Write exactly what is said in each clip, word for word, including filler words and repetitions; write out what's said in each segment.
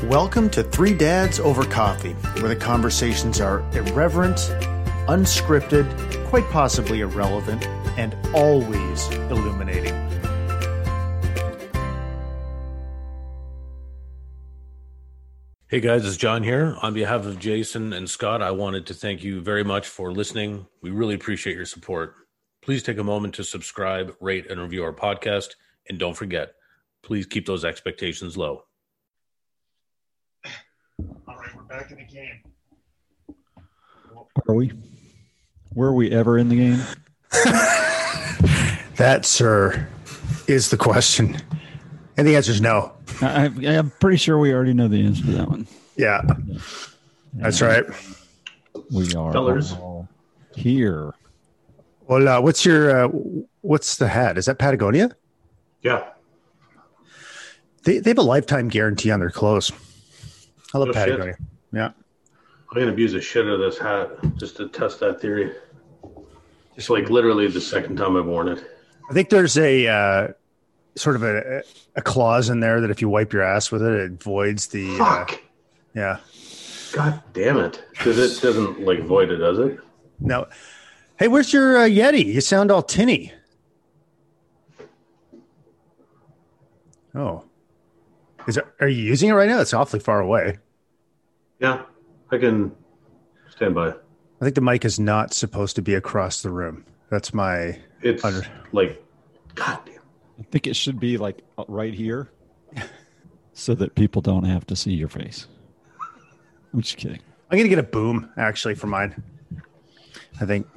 Welcome to Three Dads Over Coffee, where the conversations are irreverent, unscripted, quite possibly irrelevant, and always illuminating. Hey guys, it's John here. On behalf of Jason and Scott, I wanted to thank you very much for listening. We really appreciate your support. Please take a moment to subscribe, rate, and review our podcast. And don't forget, please keep those expectations low. All right, we're back in the game. Are we? Were we ever in the game? That, sir, is the question. And the answer is no. I, I'm pretty sure we already know the answer to that one. Yeah, yeah. That's right. We are Fellers. all here. Well, uh, what's your, uh, what's the hat? Is that Patagonia? Yeah. They, they have a lifetime guarantee on their clothes. I love No Patagonia. shit. Yeah. I'm going to abuse the shit out of this hat just to test that theory. It's like literally the second time I've worn it. I think there's a uh, sort of a, a clause in there that if you wipe your ass with it, it voids the. Fuck. Uh, yeah. God damn it. Because it doesn't like void it, does it? No. Hey, where's your uh, Yeti? You sound all tinny. Oh. Is it, are you using it right now? It's awfully far away. Yeah, I can stand by. I think the mic is not supposed to be across the room. That's my. It's under- like, God damn. I think it should be like right here so that people don't have to see your face. I'm just kidding. I'm going to get a boom, actually, for mine. I think.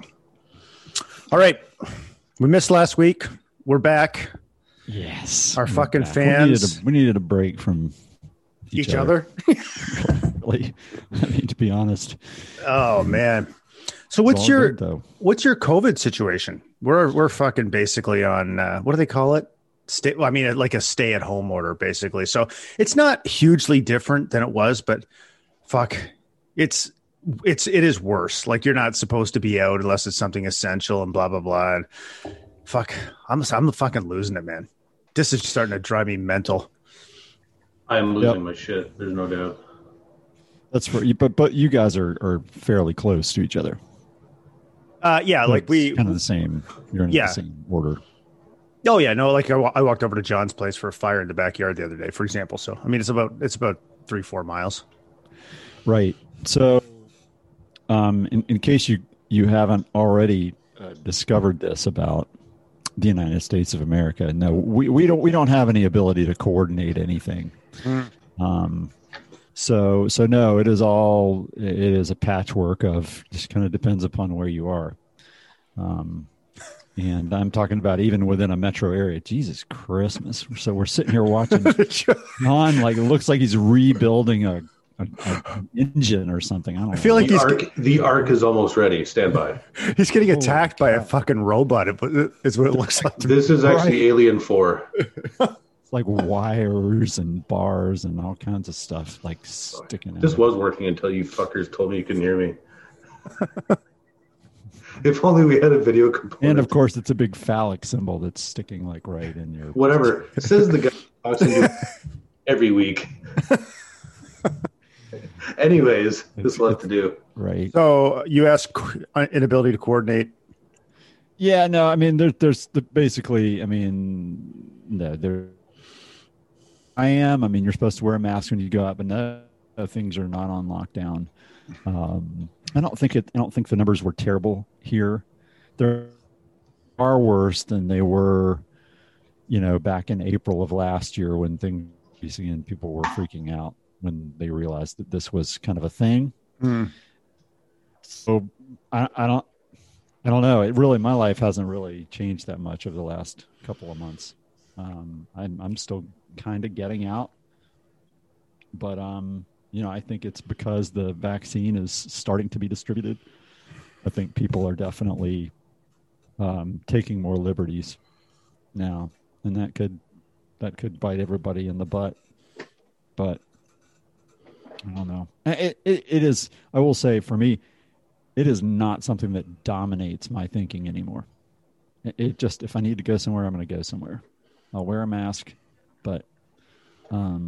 All right. We missed last week. We're back. Yes. Our we're fucking back. fans. We needed, a, we needed a break from each, Each other? other. Really? I mean, to be honest. Oh, man. So It's what's all your good, though. what's your COVID situation? We're we're fucking basically on uh, what do they call it? Stay. Well, I mean, like a stay at home order, basically. So it's not hugely different than it was, but fuck, it's it's it is worse. Like you're not supposed to be out unless it's something essential and blah blah blah. And fuck, I'm I'm fucking losing it, man. This is starting to drive me mental. I am losing Yep. my shit. There's no doubt. That's for you, but but you guys are, are fairly close to each other. Uh, yeah, like It's we. kind of the same. You're in Yeah. the same order. Oh yeah, no, like I, wa- I walked over to John's place for a fire in the backyard the other day, for example. So I mean, it's about it's about three four miles. Right. So, um, in, in case you, you haven't already uh, discovered this about the United States of America, no, we, we don't we don't have any ability to coordinate anything. Mm. Um, so so no, it is all it is a patchwork of just kind of depends upon where you are. Um, and I'm talking about even within a metro area. Jesus Christmas! So we're sitting here watching John, like it looks like he's rebuilding a. A, a engine or something. I don't know. I feel like The he's arc, the arc is almost ready. Stand by. he's getting Holy attacked by a crap. fucking robot. It- Is what it looks like. To me. This is actually Alien four. It's like wires and bars and all kinds of stuff like sticking out. This was working until you fuckers told me you couldn't hear me. If only we had a video component. And of course, it's a big phallic symbol that's sticking like right in your. Whatever. Says the guy who talks into every week. Anyways, this will have to do. Right. So you ask co- inability to coordinate. Yeah. No. I mean, there, there's the, basically. I mean, no. There. I am. I mean, you're supposed to wear a mask when you go out, but no, no things are not on lockdown. Um, I don't think it. I don't think the numbers were terrible here. They're far worse than they were, you know, back in April of last year when things and people were freaking out when they realized that this was kind of a thing. Mm. So I, I don't. I don't know. It really, my life hasn't really changed that much over the last couple of months. Um, I'm, I'm still kind of getting out, but um, you know, I think it's because the vaccine is starting to be distributed. I think people are definitely um, taking more liberties now, and that could that could bite everybody in the butt. But I don't know. It, it it is. I will say, for me, it is not something that dominates my thinking anymore. It, it just, if I need to go somewhere, I'm going to go somewhere. I'll wear a mask, but um,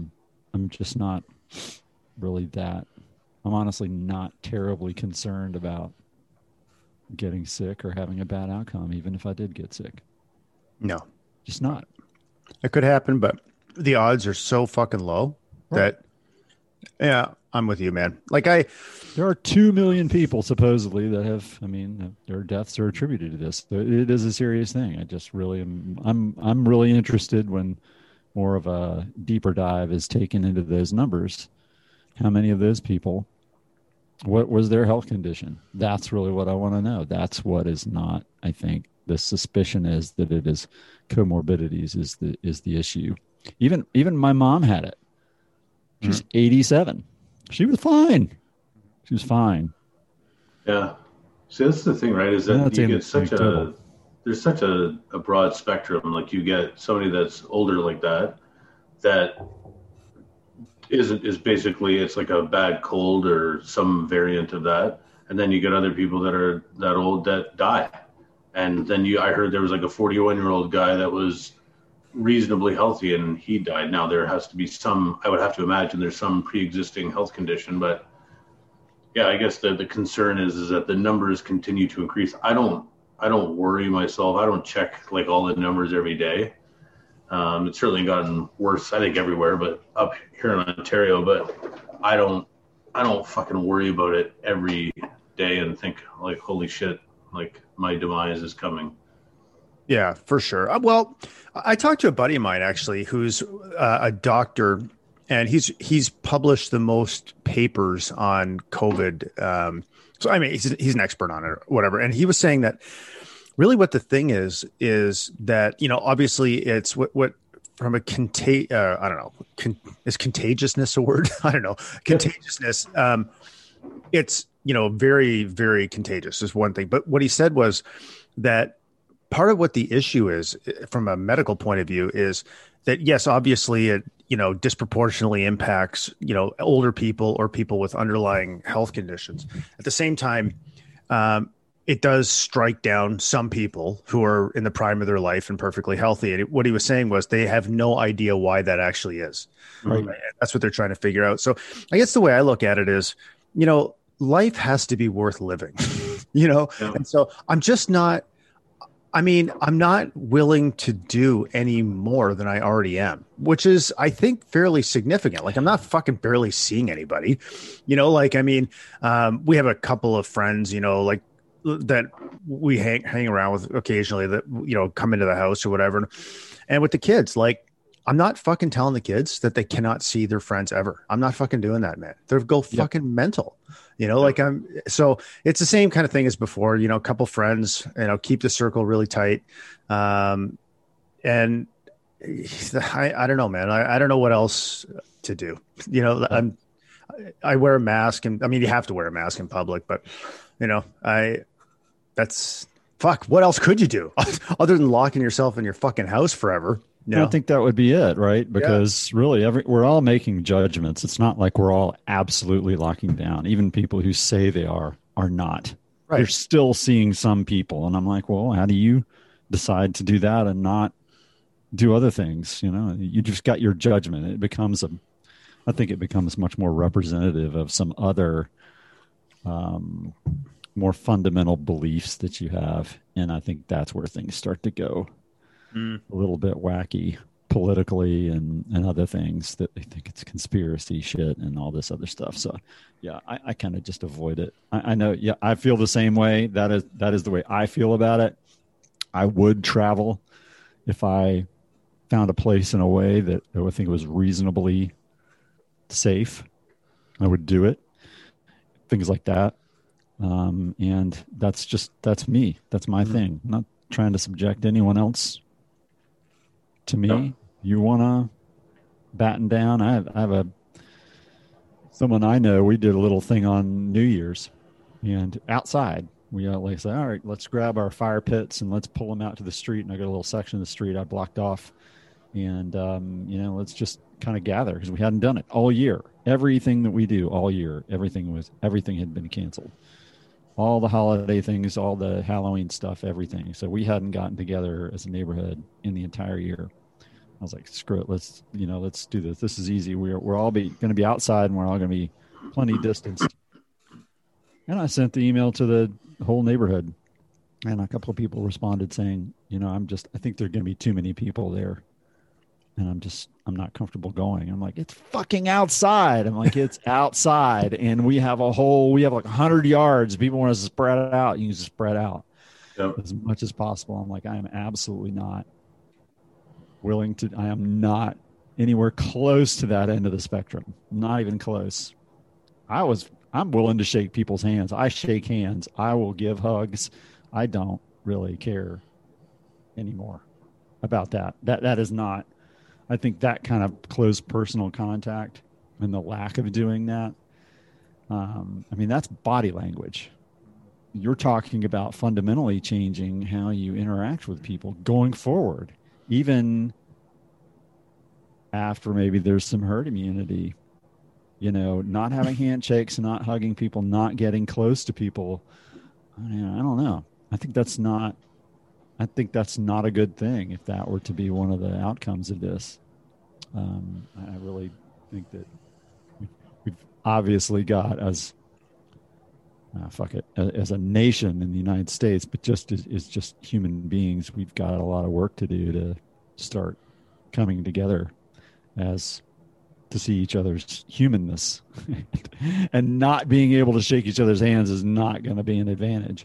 I'm just not really that. I'm honestly not terribly concerned about getting sick or having a bad outcome, even if I did get sick. No, just not. It could happen, but the odds are so fucking low right. that, yeah, I'm with you, man. Like I, there are two million people supposedly that have, I mean, their deaths are attributed to this. It is a serious thing. I just really am, I'm, I'm really interested when more of a deeper dive is taken into those numbers. How many of those people, what was their health condition? That's really what I want to know. That's what is not, I think, the suspicion is that it is comorbidities is the is the issue. Even even my mom had it. She's mm-hmm. eighty-seven. She was fine. She was fine. Yeah. See, that's the thing, right? Is that yeah, you get such a total. There's such a, a broad spectrum. Like you get somebody that's older like that, that isn't is basically it's like a bad cold or some variant of that, and then you get other people that are that old that die. And then you, I heard there was like a forty-one year old guy that was reasonably healthy and he died. Now there has to be some, I would have to imagine there's some pre-existing health condition, but yeah, I guess the, the concern is, is that the numbers continue to increase. I don't, I don't worry myself. I don't check like all the numbers every day. Um, it's certainly gotten worse, I think everywhere, but up here in Ontario, but I don't, I don't fucking worry about it every day and think like, holy shit, like my demise is coming. Yeah, for sure. Well, I talked to a buddy of mine actually, who's uh, a doctor, and he's he's published the most papers on COVID. Um, so I mean, he's he's an expert on it, or whatever. And he was saying that really what the thing is is that, you know, obviously it's what what from a contag uh, I don't know, con- is contagiousness a word? I don't know, contagiousness. Um, it's you know, very, very contagious is one thing. But what he said was that part of what the issue is from a medical point of view is that, yes, obviously it, you know, disproportionately impacts, you know, older people or people with underlying health conditions. At the same time, um, it does strike down some people who are in the prime of their life and perfectly healthy. And it, what he was saying was they have no idea why that actually is. Right. Right? That's what they're trying to figure out. So I guess the way I look at it is, you know, life has to be worth living, you know? Yeah. And so I'm just not, I mean, I'm not willing to do any more than I already am, which is, I think, fairly significant. Like I'm not fucking barely seeing anybody, you know, like, I mean, um, we have a couple of friends, you know, like that we hang, hang around with occasionally that, you know, come into the house or whatever. And with the kids, like, I'm not fucking telling the kids that they cannot see their friends ever. I'm not fucking doing that, man. They'll go fucking yep. mental, you know, like I'm, so it's the same kind of thing as before, you know, a couple friends, you know, keep the circle really tight. Um, and I, I don't know, man. I, I don't know what else to do. You know, I'm, I wear a mask and I mean, you have to wear a mask in public, but you know, I, that's fuck. What else could you do other than locking yourself in your fucking house forever? No. I think that would be it, right? Because yeah. really, every, we're all making judgments. It's not like we're all absolutely locking down. Even people who say they are are not. Right. They're still seeing some people, and I'm like, well, how do you decide to do that and not do other things? You know, you just got your judgment. It becomes a, I think it becomes much more representative of some other, um, more fundamental beliefs that you have, and I think that's where things start to go. Mm. A little bit wacky politically and, and other things that they think it's conspiracy shit and all this other stuff. So yeah, I, I kind of just avoid it. I, I know. Yeah. I feel the same way. That is, that is the way I feel about it. I would travel if I found a place in a way that I would think was reasonably safe. I would do it. Things like that. Um, and that's just, that's me. That's my mm-hmm. thing. I'm not trying to subject anyone else to me. No. You want to batten down? I have, I have a someone I know. We did a little thing on New Year's, and outside we uh, like say, all right, let's grab our fire pits and let's pull them out to the street. And I got a little section of the street I blocked off, and um, you know, let's just kind of gather because we hadn't done it all year. Everything that we do all year, everything was everything had been canceled. All the holiday things, all the Halloween stuff, everything. So we hadn't gotten together as a neighborhood in the entire year. I was like, screw it. Let's, you know, let's do this. This is easy. We're, we're all be going to be outside and we're all going to be plenty distanced. And I sent the email to the whole neighborhood, and a couple of people responded saying, you know, I'm just, I think there are going to be too many people there. And I'm just, I'm not comfortable going. I'm like, it's fucking outside. I'm like, it's outside. And we have a whole, we have like a hundred yards. People want us to spread it out. You can just spread out yep. as much as possible. I'm like, I am absolutely not willing to, I am not anywhere close to that end of the spectrum. Not even close. I was, I'm willing to shake people's hands. I shake hands. I will give hugs. I don't really care anymore about that. That, that is not, I think that kind of close personal contact and the lack of doing that. Um, I mean, that's body language. You're talking about fundamentally changing how you interact with people going forward, even after maybe there's some herd immunity, you know, not having handshakes, not hugging people, not getting close to people. I mean, I don't know. I think that's not, I think that's not a good thing if that were to be one of the outcomes of this. Um, I really think that we've obviously got as, uh, fuck it, as a nation in the United States, but just as, as just human beings, we've got a lot of work to do to start coming together as to see each other's humanness and not being able to shake each other's hands is not going to be an advantage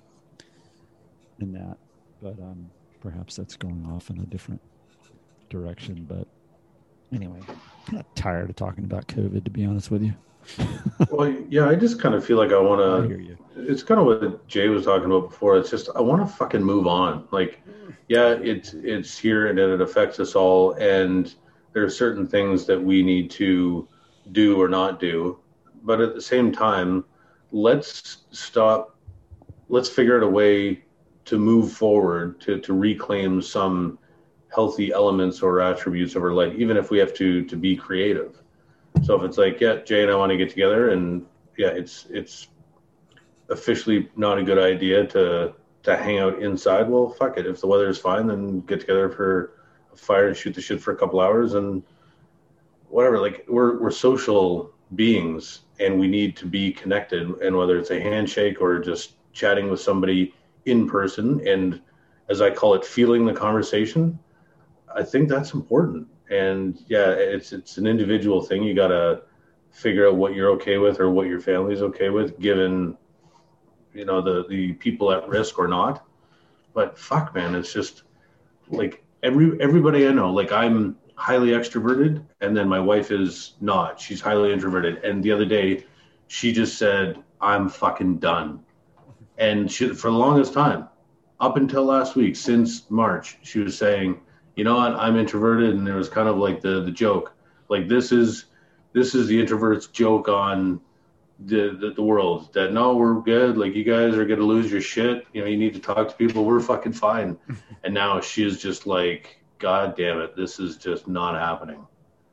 in that. But um, perhaps that's going off in a different direction. But anyway, I'm kind of tired of talking about COVID, to be honest with you. Well, yeah, I just kind of feel like I want to, I hear you. It's kind of what Jay was talking about before. It's just, I want to fucking move on. Like, yeah, it's, it's here and it affects us all. And there are certain things that we need to do or not do. But at the same time, let's stop, let's figure out a way to move forward, to, to reclaim some healthy elements or attributes of our life, even if we have to, to be creative. So if it's like, yeah, Jay and I want to get together, and yeah, it's, it's officially not a good idea to, to hang out inside. Well, fuck it. If the weather is fine, then get together for a fire and shoot the shit for a couple hours and whatever. Like, we're, we're social beings and we need to be connected. And whether it's a handshake or just chatting with somebody in person, and as I call it, feeling the conversation, I think that's important. And yeah, it's, it's an individual thing. You got to figure out what you're okay with or what your family's okay with, given, you know, the, the people at risk or not. But fuck, man, it's just like every, everybody I know, like, I'm highly extroverted and then my wife is not. She's highly introverted. And the other day she just said, I'm fucking done. And she, for the longest time, up until last week, since March, she was saying, you know what, I'm introverted. And there was kind of like the, the joke, like, this is, this is the introvert's joke on the, the, the world, that no, we're good. Like, you guys are going to lose your shit. You know, you need to talk to people. We're fucking fine. And now she is just like, God damn it, this is just not happening.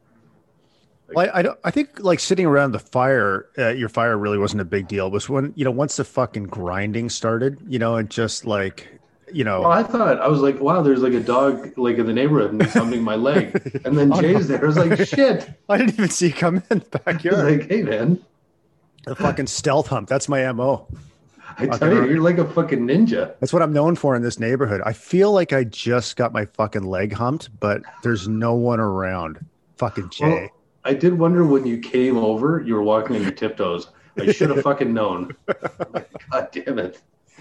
Like, well, I, I, don't, I think like sitting around the fire, uh, your fire really wasn't a big deal. It was when, you know, once the fucking grinding started, you know, and just like, you know. Well, I thought, I was like, wow, there's like a dog like in the neighborhood and he's humping my leg. And then Oh, Jay's no. there. I was like, shit. I didn't even see you come in the I backyard. was like, hey, man, The fucking stealth hump. That's my M O. I tell you, you're like a fucking ninja. That's what I'm known for in this neighborhood. I feel like I just got my fucking leg humped, but there's no one around. Fucking Jay. Well, I did wonder when you came over, you were walking on your tiptoes. I should have fucking known. God damn it.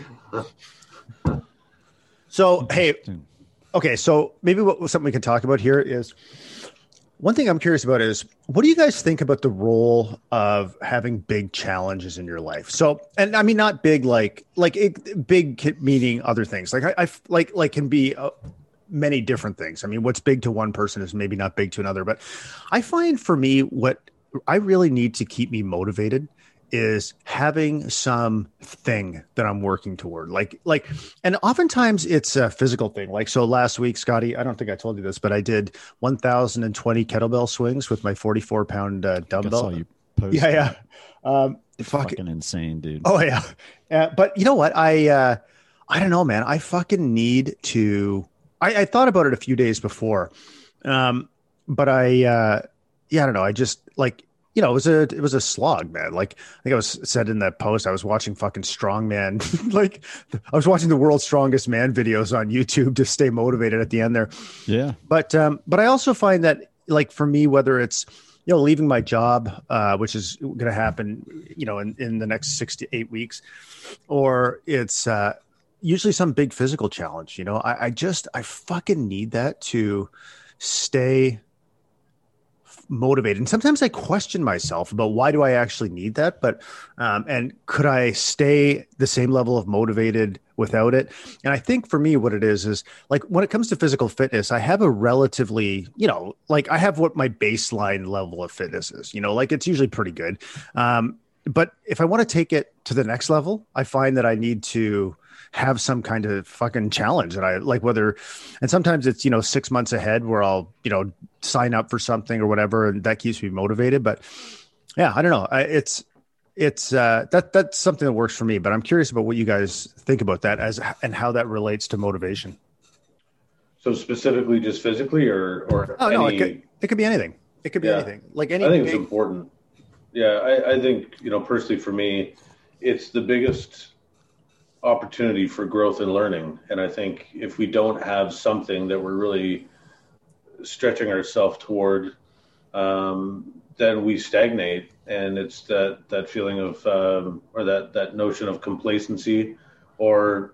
So, hey, okay. So maybe what something we can talk about here is one thing I'm curious about is what do you guys think about the role of having big challenges in your life? So, and I mean, not big, like, like it, big meaning other things. Like I, I like, like can be uh, many different things. I mean, what's big to one person is maybe not big to another, but I find for me, what I really need to keep me motivated is having some thing that I'm working toward. Like, like, and oftentimes it's a physical thing. Like, so last week, Scotty, I don't think I told you this, but I did one thousand twenty kettlebell swings with my forty-four pound uh, dumbbell. I saw you post. Yeah. Yeah. Um, fuck, fucking insane, dude. oh yeah. Uh, but you know what? I, uh, I don't know, man. I fucking need to, I, I thought about it a few days before Um, but I, uh, yeah, I don't know. I just like, you know, it was a, it was a slog, man. Like I think I was said in that post, I was watching fucking strongman. Like I was watching the world's strongest man videos on YouTube to stay motivated at the end there. Yeah. But, um, but I also find that like for me, whether it's, you know, leaving my job, uh, which is going to happen, you know, in, in the next six to eight weeks, or it's, uh, usually some big physical challenge, you know, I, I just, I fucking need that to stay motivated. And sometimes I question myself about why do I actually need that? But, um, and could I stay the same level of motivated without it? And I think for me, what it is, is like when it comes to physical fitness, I have a relatively, you know, like I have what my baseline level of fitness is, you know, like it's usually pretty good. Um, but if I want to take it to the next level, I find that I need to have some kind of fucking challenge that I like, whether, and sometimes it's, you know, six months ahead where I'll, you know, sign up for something or whatever. And that keeps me motivated. But yeah, I don't know. I, it's, it's, uh, that, that's something that works for me, but I'm curious about what you guys think about that as, and how that relates to motivation. So specifically just physically or, or oh, any... no, it could, it could be anything. It could be yeah. anything. Like any, I think big... it's important. Yeah. I, I think, you know, personally for me, it's the biggest opportunity for growth and learning. And I think if we don't have something that we're really stretching ourselves toward, um, then we stagnate. And it's that, that feeling of, um, or that, that notion of complacency, or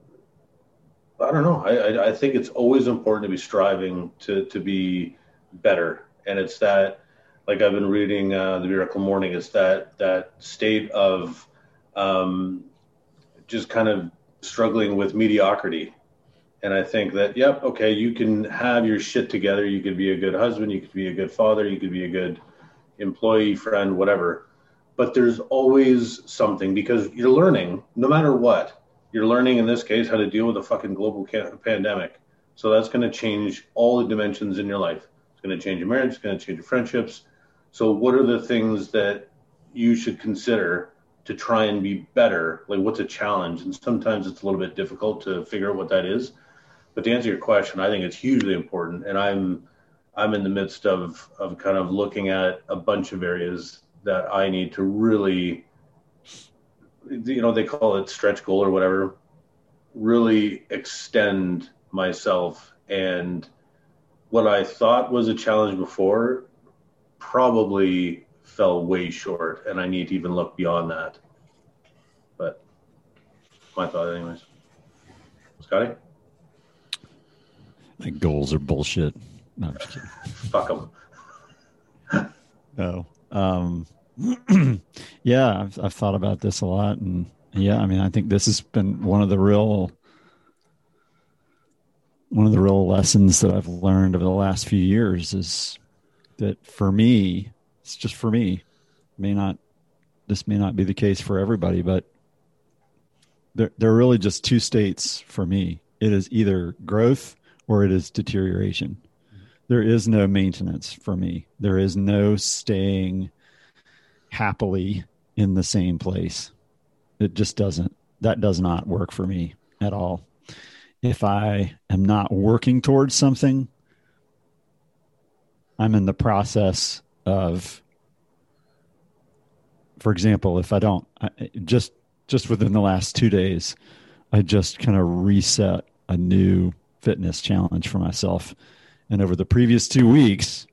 I don't know. I, I, I think it's always important to be striving to, to be better. And it's that, like I've been reading uh, The Miracle Morning, it's that, that state of, um, just kind of struggling with mediocrity. And I think that, yep, okay, you can have your shit together. You could be a good husband. You could be a good father. You could be a good employee, friend, whatever. But there's always something, because you're learning no matter what. You're learning, in this case, how to deal with a fucking global ca- pandemic. So that's going to change all the dimensions in your life. It's going to change your marriage. It's going to change your friendships. So what are the things that you should consider to try and be better? Like, what's a challenge? And sometimes it's a little bit difficult to figure out what that is. But to answer your question, I think it's hugely important. And I'm I'm in the midst of of kind of looking at a bunch of areas that I need to really, you know, they call it stretch goal or whatever, really extend myself. And what I thought was a challenge before probably fell way short, and I need to even look beyond that. But my thought anyways. Scotty? I think goals are bullshit. No, I'm just kidding. Fuck them. No. Um, yeah, I've, I've thought about this a lot. And yeah, I mean, I think this has been one of the real, one of the real lessons that I've learned over the last few years is that for me, it's just for me, may not, this may not be the case for everybody, but there, there are really just two states for me. It is either growth or it is deterioration. There is no maintenance for me. There is no staying happily in the same place. It just doesn't, that does not work for me at all. If I am not working towards something, I'm in the process of, for example, if I don't, I, just just within the last two days, I just kind of reset a new fitness challenge for myself. And over the previous two weeks,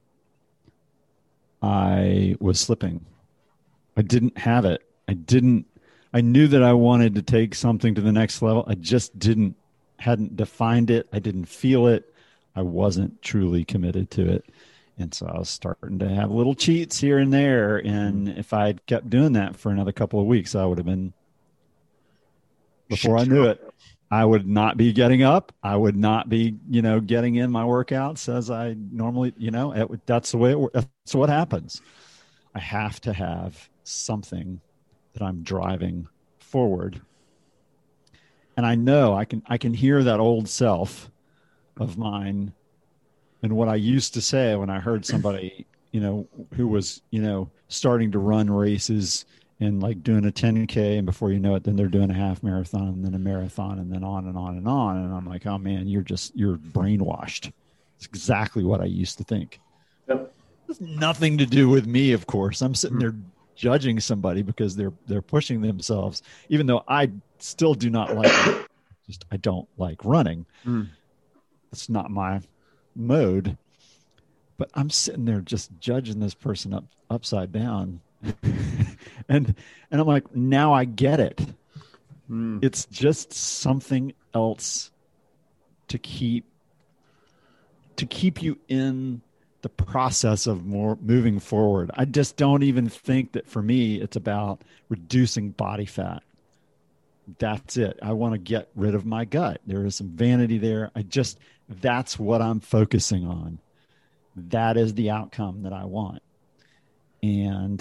I was slipping. I didn't have it. I didn't, I knew that I wanted to take something to the next level. I just didn't, hadn't defined it. I didn't feel it. I wasn't truly committed to it. And so I was starting to have little cheats here and there. And if I'd kept doing that for another couple of weeks, I would have been, before I knew it, I would not be getting up. I would not be, you know, getting in my workouts as I normally, you know, it, that's the way it, that's what happens. I have to have something that I'm driving forward. And I know I can, I can hear that old self of mine. And what I used to say when I heard somebody, you know, who was, you know, starting to run races and like doing a ten K, and before you know it, then they're doing a half marathon and then a marathon and then on and on and on. And I'm like, oh man, you're just, you're brainwashed. It's exactly what I used to think. Yep. It has nothing to do with me, of course. I'm sitting there judging somebody because they're they're pushing themselves, even though I still do not like it. Just I don't like running. Mm. It's not my mode. But I'm sitting there just judging this person up upside down. and and I'm like, now I get it. Mm. It's just something else to keep to keep you in the process of more moving forward. I just don't even think that for me it's about reducing body fat. That's it. I want to get rid of my gut. There is some vanity there. I just that's what I'm focusing on. That is the outcome that I want. And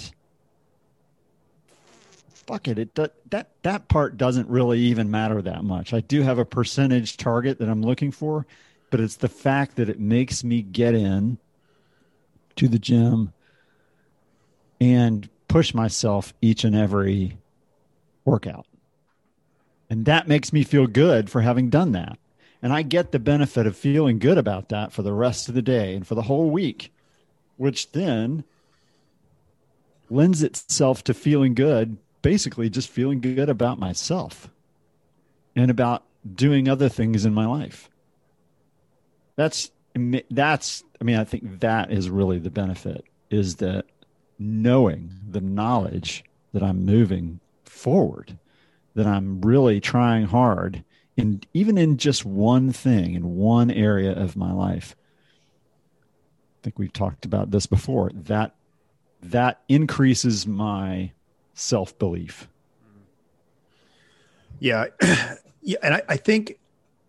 fuck it, it that that part doesn't really even matter that much. I do have a percentage target that I'm looking for, but it's the fact that it makes me get in to the gym and push myself each and every workout. And that makes me feel good for having done that. And I get the benefit of feeling good about that for the rest of the day and for the whole week, which then lends itself to feeling good, basically just feeling good about myself and about doing other things in my life. That's, that's, I mean, I think that is really the benefit, is that knowing the knowledge that I'm moving forward, that I'm really trying hard in even in just one thing, in one area of my life. I think we've talked about this before. That that increases my self-belief. Yeah. Yeah. And I, I think,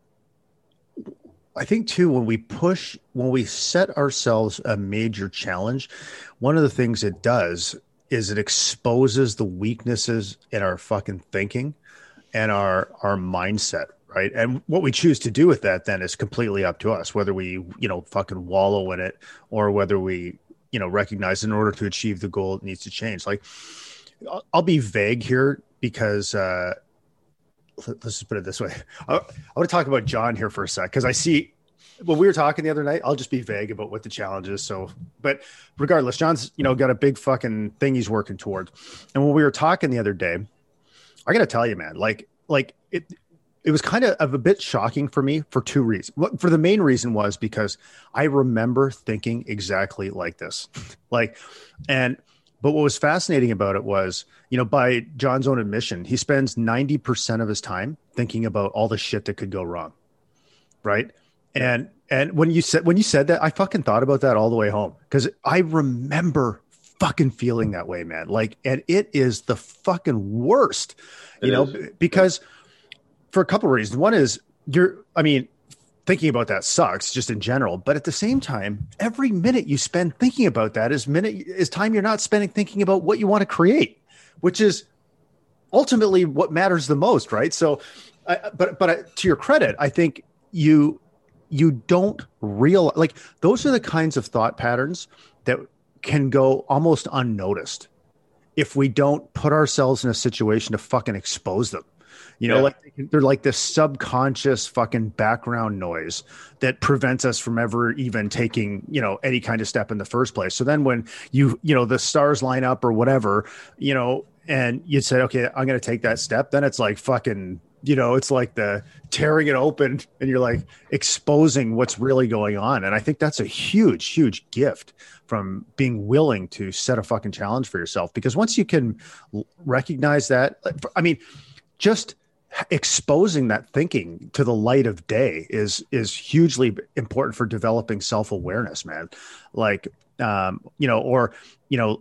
I think too, when we push, when we set ourselves a major challenge, one of the things it does is it exposes the weaknesses in our fucking thinking and our, our mindset. Right. And what we choose to do with that then is completely up to us, whether we, you know, fucking wallow in it or whether we, you know, recognize in order to achieve the goal, it needs to change. Like, I'll, I'll be vague here because, uh, let's just put it this way. I, I want to talk about John here for a sec, because I see when we were talking the other night, I'll just be vague about what the challenge is. So, but regardless, John's, you know, got a big fucking thing he's working towards. And when we were talking the other day, I got to tell you, man, like, like it, it was kind of, of a bit shocking for me for two reasons. For the main reason was because I remember thinking exactly like this, like, and, but what was fascinating about it was, you know, by John's own admission, he spends ninety percent of his time thinking about all the shit that could go wrong. Right. And, and when you said, when you said that, I fucking thought about that all the way home, because I remember fucking feeling that way, man. Like, and it is the fucking worst, you it know, is. because for a couple of reasons. One is you're, I mean, thinking about that sucks just in general, but at the same time, every minute you spend thinking about that is minute is time you're not spending thinking about what you want to create, which is ultimately what matters the most. Right. So, I, but, but I, to your credit, I think you, you don't realize, like, those are the kinds of thought patterns that can go almost unnoticed if we don't put ourselves in a situation to fucking expose them. You know, yeah. like they're like this subconscious fucking background noise that prevents us from ever even taking, you know, any kind of step in the first place. So then when you, you know, the stars line up or whatever, you know, and you say, okay, I'm going to take that step, then it's like fucking, you know, it's like the tearing it open and you're like exposing what's really going on. And I think that's a huge, huge gift from being willing to set a fucking challenge for yourself, because once you can recognize that, I mean, just exposing that thinking to the light of day is is hugely important for developing self-awareness, man. Like, um, you know, or, you know,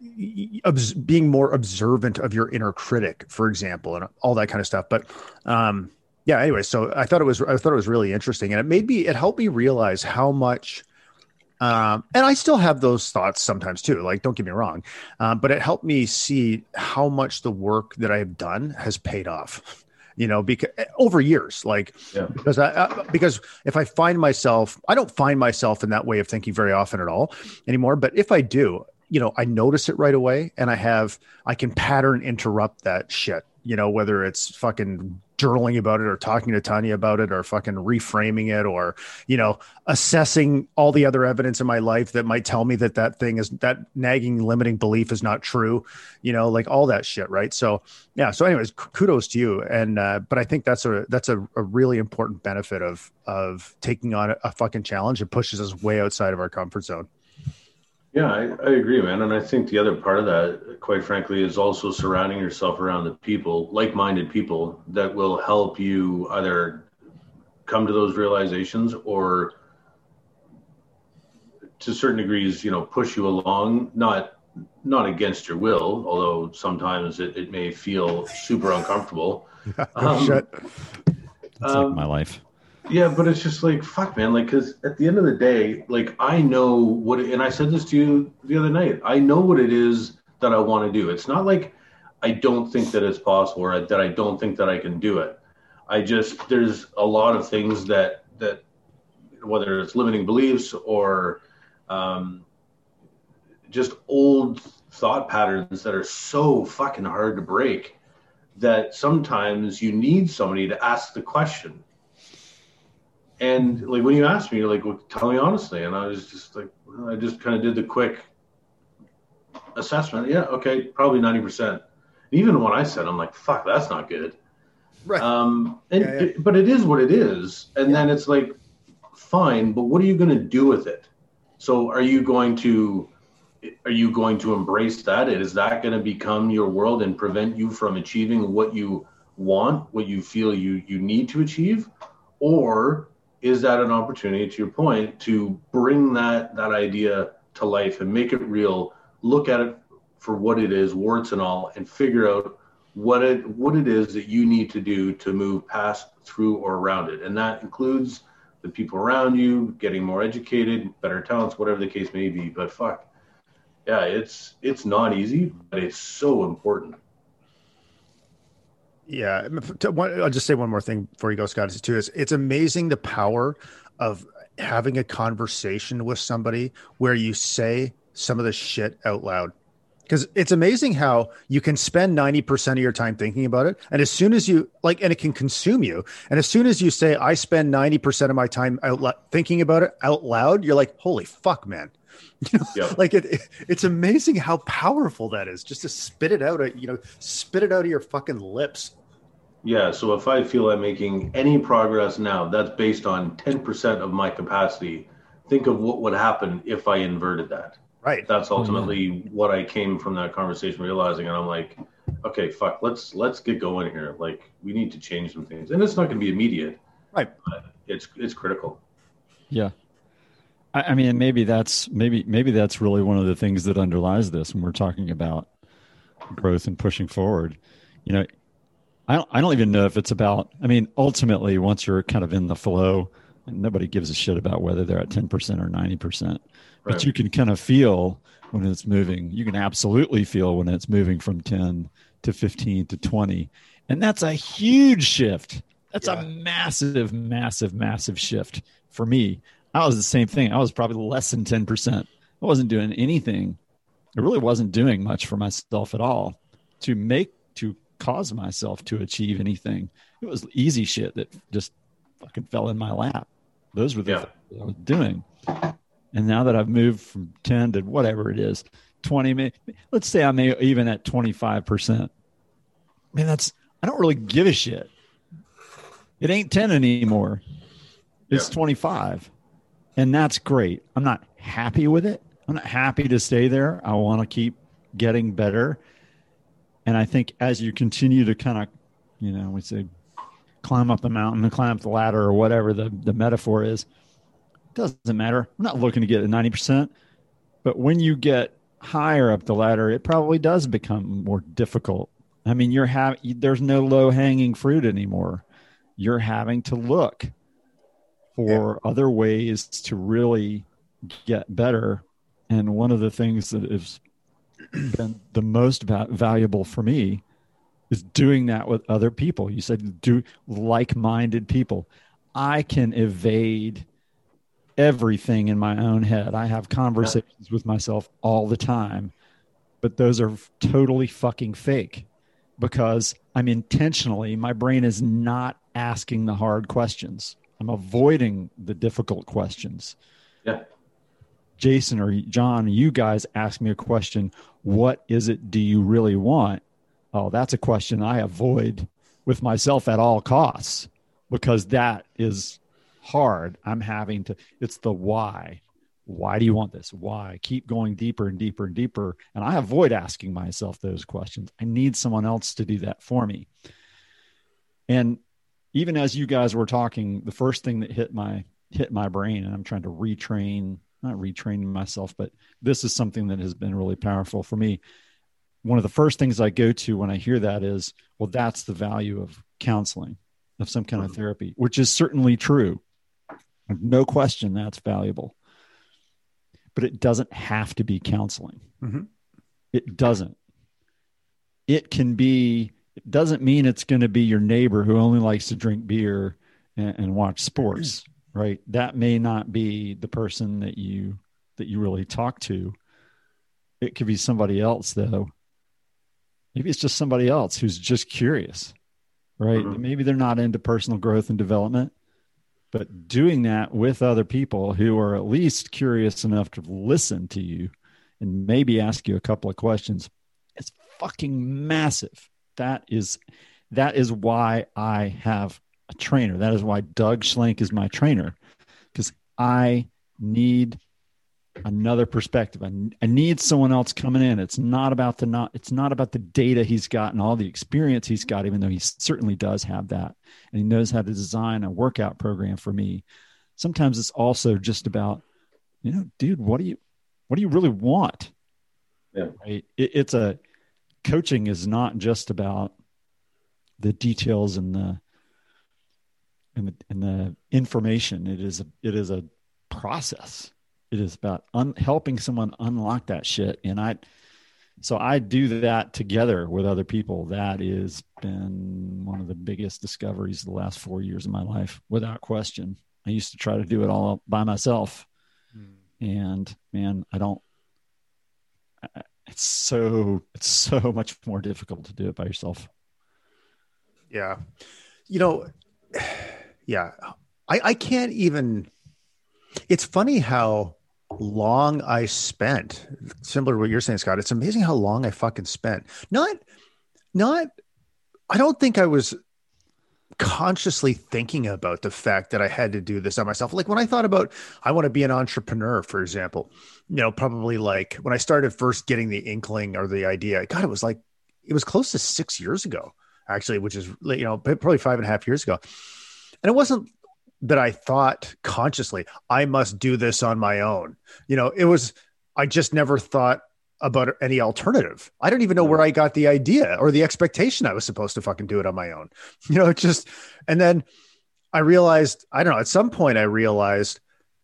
obs- being more observant of your inner critic, for example, and all that kind of stuff. But um, yeah, anyway, so I thought it was I thought it was really interesting, and it made me it helped me realize how much. Um, and I still have those thoughts sometimes too, like, don't get me wrong. Um, but it helped me see how much the work that I have done has paid off, you know, because over years, like, yeah. because I, I, because if I find myself, I don't find myself in that way of thinking very often at all anymore. But if I do, you know, I notice it right away, and I have, I can pattern interrupt that shit, you know, whether it's fucking journaling about it or talking to Tanya about it or fucking reframing it or, you know, assessing all the other evidence in my life that might tell me that that thing is, that nagging limiting belief is not true, you know, like all that shit. Right. So, yeah. So anyways, kudos to you. And, uh, but I think that's a, that's a, a really important benefit of, of taking on a, a fucking challenge. It pushes us way outside of our comfort zone. Yeah, I, I agree, man. And I think the other part of that, quite frankly, is also surrounding yourself around the people, like-minded people that will help you either come to those realizations or to certain degrees, you know, push you along, not not against your will, although sometimes it, it may feel super uncomfortable. um, Shut. That's um, like my life. Yeah, but it's just like, fuck, man. Like, because at the end of the day, like, I know what, it, and I said this to you the other night, I know what it is that I want to do. It's not like I don't think that it's possible or that I don't think that I can do it. I just, there's a lot of things that, that whether it's limiting beliefs or um, just old thought patterns that are so fucking hard to break that sometimes you need somebody to ask the question. And like when you asked me, you're like, well, tell me honestly. And I was just like, well, I just kind of did the quick assessment. Yeah, okay, probably ninety percent. Even when I said, I'm like, fuck, that's not good. Right. Um, and yeah, yeah. It, but it is what it is. And yeah. Then it's like, fine, but what are you going to do with it? So are you going to, are you going to embrace that? Is that going to become your world and prevent you from achieving what you want, what you feel you, you need to achieve? Or is that an opportunity, to your point, to bring that that idea to life and make it real, look at it for what it is, warts and all, and figure out what it what it is that you need to do to move past, through, or around it. And that includes the people around you, getting more educated, better talents, whatever the case may be. But fuck, yeah, it's it's not easy, but it's so important. Yeah, I'll just say one more thing before you go, Scott. Too is it's amazing the power of having a conversation with somebody where you say some of the shit out loud. Because it's amazing how you can spend ninety percent of your time thinking about it. And as soon as you like, and it can consume you. And as soon as you say, I spend ninety percent of my time out lo- thinking about it out loud, you're like, holy fuck, man. You know, yep. Like it, it, it's amazing how powerful that is just to spit it out, you know, spit it out of your fucking lips. Yeah. So if I feel I'm making any progress now, that's based on ten percent of my capacity. Think of what would happen if I inverted that. Right. That's ultimately mm-hmm. what I came from that conversation realizing. And I'm like, okay, fuck, let's, let's get going here. Like we need to change some things, and it's not going to be immediate. Right. But it's, it's critical. Yeah. I mean, maybe that's maybe maybe that's really one of the things that underlies this when we're talking about growth and pushing forward. You know, I don't I don't even know if it's about. I mean, ultimately, once you're kind of in the flow, nobody gives a shit about whether they're at ten percent or ninety percent. But right. You can kind of feel when it's moving. You can absolutely feel when it's moving from ten to fifteen to twenty, and that's a huge shift. That's yeah. a massive, massive, massive shift for me. I was the same thing. I was probably less than ten percent. I wasn't doing anything. I really wasn't doing much for myself at all to make, to cause myself to achieve anything. It was easy shit that just fucking fell in my lap. Those were the yeah. things I was doing. And now that I've moved from ten to whatever it is, twenty, let's say I'm even at twenty-five percent. I mean, that's, I don't really give a shit. It ain't ten anymore. It's yeah. twenty-five. And that's great. I'm not happy with it. I'm not happy to stay there. I want to keep getting better. And I think as you continue to kind of, you know, we say climb up the mountain and climb up the ladder or whatever the, the metaphor is, it doesn't matter. I'm not looking to get to ninety percent. But when you get higher up the ladder, it probably does become more difficult. I mean, you're ha- there's no low-hanging fruit anymore. You're having to look for yeah. other ways to really get better. And one of the things that has been the most va- valuable for me is doing that with other people. You said do like-minded people. I can evade everything in my own head. I have conversations yeah. with myself all the time, but those are totally fucking fake because I'm intentionally, my brain is not asking the hard questions. I'm avoiding the difficult questions. Yeah. Jason or John, you guys ask me a question. What is it do you really want? Oh, that's a question I avoid with myself at all costs, because that is hard. I'm having to, it's the why. Why do you want this? Why? Keep going deeper and deeper and deeper. And I avoid asking myself those questions. I need someone else to do that for me. And even as you guys were talking, the first thing that hit my hit my brain, and I'm trying to retrain, not retraining myself, but this is something that has been really powerful for me. One of the first things I go to when I hear that is, well, that's the value of counseling, of some kind of therapy, which is certainly true. No question that's valuable. But it doesn't have to be counseling. Mm-hmm. It doesn't. It can be, it doesn't mean it's going to be your neighbor who only likes to drink beer and, and watch sports, right? That may not be the person that you, that you really talk to. It could be somebody else, though. Maybe it's just somebody else who's just curious, right? Mm-hmm. Maybe they're not into personal growth and development. But doing that with other people who are at least curious enough to listen to you and maybe ask you a couple of questions, it's fucking massive. That is, that is why I have a trainer. That is why Doug Schlenk is my trainer, because I need another perspective. I, I need someone else coming in. It's not about the not, it's not about the data he's got and all the experience he's got, even though he certainly does have that. And he knows how to design a workout program for me. Sometimes it's also just about, you know, dude, what do you, what do you really want? Yeah. Right? It, it's a, coaching is not just about the details and the, and the, and the information. It is, a, it is a process. It is about un- helping someone unlock that shit. And I, so I do that together with other people. That has been one of the biggest discoveries of the last four years of my life, without question. I used to try to do it all by myself. Mm. And man, I don't, I, it's so, it's so much more difficult to do it by yourself. Yeah. You know, yeah, I, I can't even, it's funny how long I spent, similar to what you're saying, Scott. It's amazing how long I fucking spent. Not, not, I don't think I was consciously thinking about the fact that I had to do this on myself. Like when I thought about, I want to be an entrepreneur, for example, you know, probably like when I started first getting the inkling or the idea, God, it was like, it was close to six years ago, actually, which is, you know, probably five and a half years ago. And it wasn't that I thought consciously, I must do this on my own. You know, it was, I just never thought about any alternative. I don't even know where I got the idea or the expectation I was supposed to fucking do it on my own. You know, it just, and then I realized, I don't know, at some point I realized,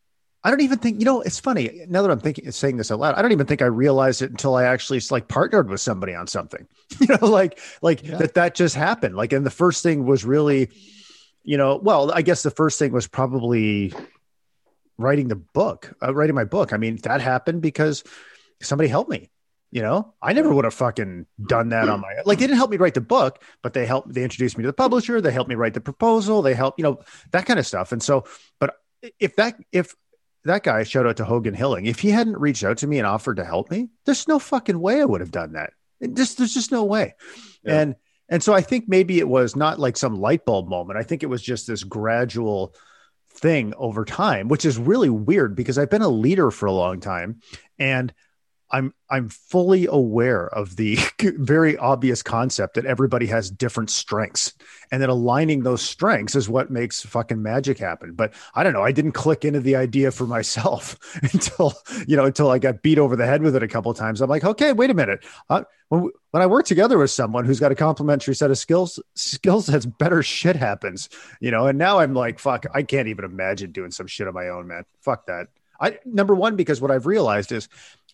I don't even think, you know, it's funny now that I'm thinking, saying this out loud, I don't even think I realized it until I actually like partnered with somebody on something, you know, like, like yeah. that, that just happened. Like, and the first thing was really, you know, well, I guess the first thing was probably writing the book, uh, writing my book. I mean, that happened because somebody helped me, you know, I never would have fucking done that on my, like, they didn't help me write the book, but they helped, they introduced me to the publisher. They helped me write the proposal. They helped, you know, that kind of stuff. And so, but if that, if that guy, shout out to Hogan Hilling, if he hadn't reached out to me and offered to help me, there's no fucking way I would have done that. It just, there's just no way. Yeah. And, And so I think maybe it was not like some light bulb moment. I think it was just this gradual thing over time, which is really weird because I've been a leader for a long time and I'm, I'm fully aware of the very obvious concept that everybody has different strengths and that aligning those strengths is what makes fucking magic happen. But I don't know. I didn't click into the idea for myself until, you know, until I got beat over the head with it a couple of times. I'm like, okay, wait a minute. Uh, when, we, when I work together with someone who's got a complementary set of skills, skills sets, better shit happens, you know? And now I'm like, fuck, I can't even imagine doing some shit on my own, man. Fuck that. I, number one, because what I've realized is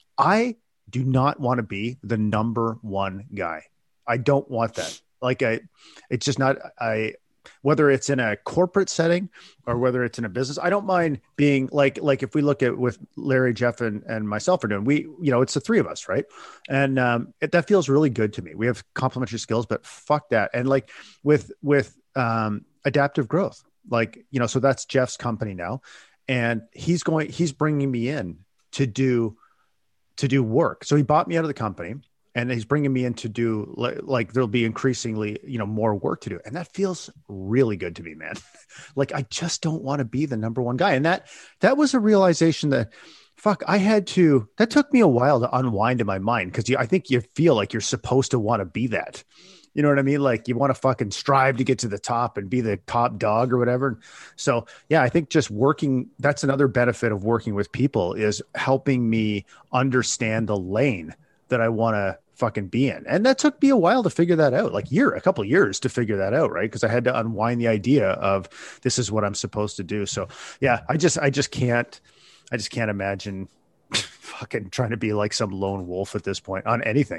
I do not want to be the number one guy. I don't want that. Like I, it's just not, I, whether it's in a corporate setting or whether it's in a business. I don't mind being like, like if we look at with Larry, Jeff, and, and myself are doing, we, you know, it's the three of us, right? And um, it, that feels really good to me. We have complementary skills, but fuck that. And like with, with um, adaptive growth, like, you know, so that's Jeff's company now. And he's going, he's bringing me in to do, to do work. So he bought me out of the company. And he's bringing me in to do like, like there'll be increasingly, you know, more work to do. And that feels really good to me, man. Like, I just don't want to be the number one guy. And that, that was a realization that fuck, I had to, that took me a while to unwind in my mind. Cause you, I think you feel like you're supposed to want to be that, you know what I mean? Like you want to fucking strive to get to the top and be the top dog or whatever. So yeah, I think just working, that's another benefit of working with people is helping me understand the lane that I want to fucking be in. And that took me a while to figure that out, like year, a couple of years to figure that out. Right. Cause I had to unwind the idea of this is what I'm supposed to do. So yeah, I just, I just can't, I just can't imagine fucking trying to be like some lone wolf at this point on anything.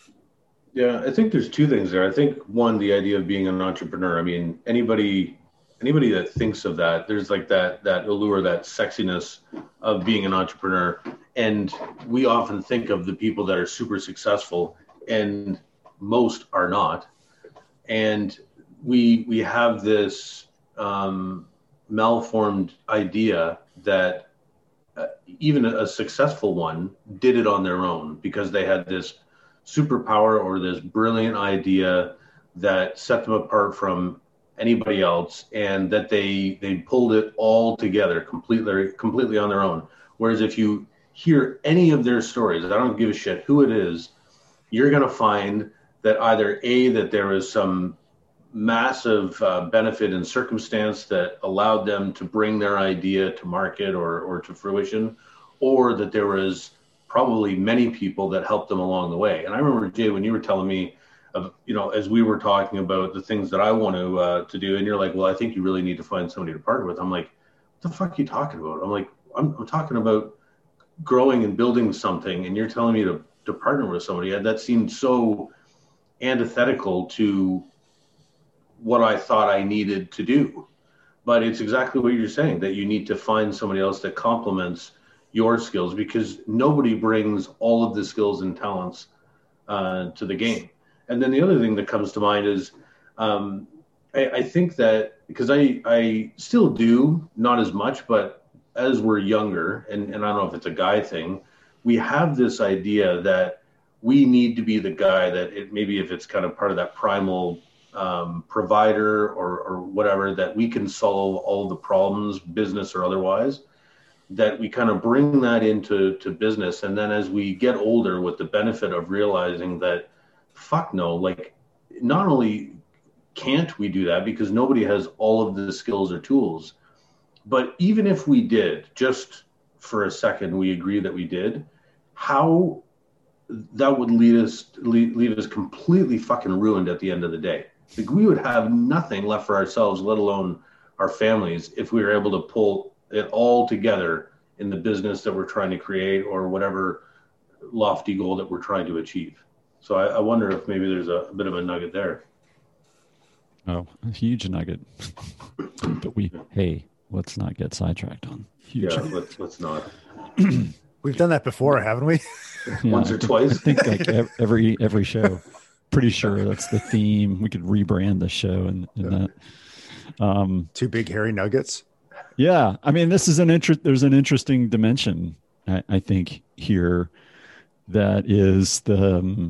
Yeah. I think there's two things there. I think one, the idea of being an entrepreneur. I mean, anybody, anybody that thinks of that, there's like that, that allure, that sexiness of being an entrepreneur. And we often think of the people that are super successful, and most are not. And we we have this um, malformed idea that uh, even a, a successful one did it on their own because they had this superpower or this brilliant idea that set them apart from anybody else, and that they they pulled it all together completely completely on their own. Whereas if you hear any of their stories, I don't give a shit who it is, you're going to find that either A, that there was some massive uh, benefit and circumstance that allowed them to bring their idea to market or, or to fruition, or that there was probably many people that helped them along the way. And I remember, Jay, when you were telling me, of, you know, as we were talking about the things that I want to uh, to do, and you're like, well, I think you really need to find somebody to partner with. I'm like, what the fuck are you talking about? I'm like, I'm, I'm talking about growing and building something, and you're telling me to, to partner with somebody. That seemed so antithetical to what I thought I needed to do. But it's exactly what you're saying, that you need to find somebody else that complements your skills, because nobody brings all of the skills and talents uh, to the game. And then the other thing that comes to mind is um, I, I think that because I, I still do, not as much, but as we're younger, and, and I don't know if it's a guy thing, we have this idea that we need to be the guy that it, maybe if it's kind of part of that primal um, provider or, or whatever, that we can solve all the problems, business or otherwise, that we kind of bring that into to business. And then as we get older, with the benefit of realizing that, fuck no, like not only can't we do that because nobody has all of the skills or tools, but even if we did, just for a second, we agree that we did, how that would lead us, leave, leave us completely fucking ruined at the end of the day. Like we would have nothing left for ourselves, let alone our families, if we were able to pull it all together in the business that we're trying to create or whatever lofty goal that we're trying to achieve. So I, I wonder if maybe there's a, a bit of a nugget there. Oh, a huge nugget. But we, hey, let's not get sidetracked on huge. Yeah, let's, let's not. We've done that before, haven't we? Yeah, Once or I think, twice. I think like every every show. Pretty sure that's the theme. We could rebrand the show and, and Yeah. that. Um, Two big hairy nuggets. yeah, I mean, this is an interest. There's an interesting dimension, I, I think, here that is the um,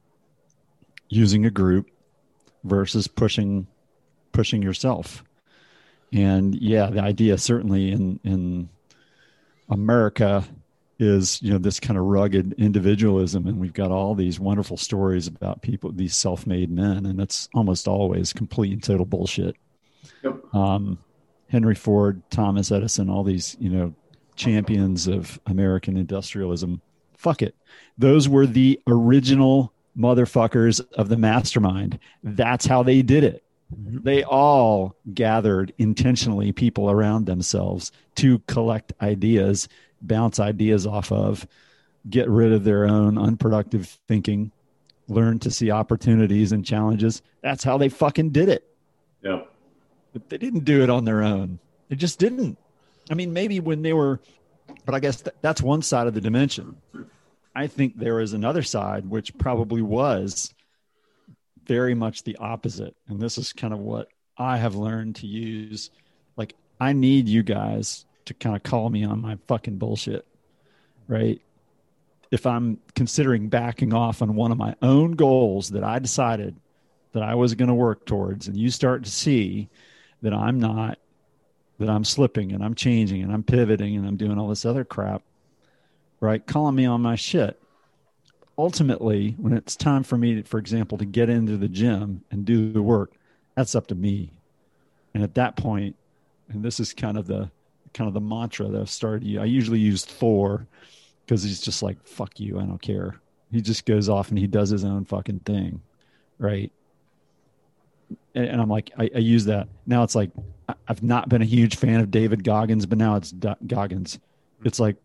using a group versus pushing pushing yourself. And yeah, the idea certainly in in America is, you know, this kind of rugged individualism, and we've got all these wonderful stories about people, these self-made men, and it's almost always complete and total bullshit. Yep. Um, Henry Ford, Thomas Edison, all these, you know, champions of American industrialism. Fuck it. Those were the original motherfuckers of the mastermind. That's how they did it. They all gathered intentionally people around themselves to collect ideas, bounce ideas off of, get rid of their own unproductive thinking, learn to see opportunities and challenges. That's how they fucking did it. Yeah. They didn't do it on their own. They just didn't. I mean, maybe when they were, but I guess th- that's one side of the dimension. I think there is another side, which probably was very much the opposite. And this is kind of what I have learned to use. Like, I need you guys to kind of call me on my fucking bullshit, right? If I'm considering backing off on one of my own goals that I decided that I was going to work towards, and you start to see that I'm not, that I'm slipping and I'm changing and I'm pivoting and I'm doing all this other crap, right? Calling me on my shit. Ultimately, when it's time for me, to, for example, to get into the gym and do the work, that's up to me. And at that point, and this is kind of the kind of the mantra that I've started. I usually use Thor because he's just like, fuck you, I don't care. He just goes off and he does his own fucking thing, right? And, and I'm like, I, I use that. Now it's like, I've not been a huge fan of David Goggins, but now it's Do- Goggins. It's like,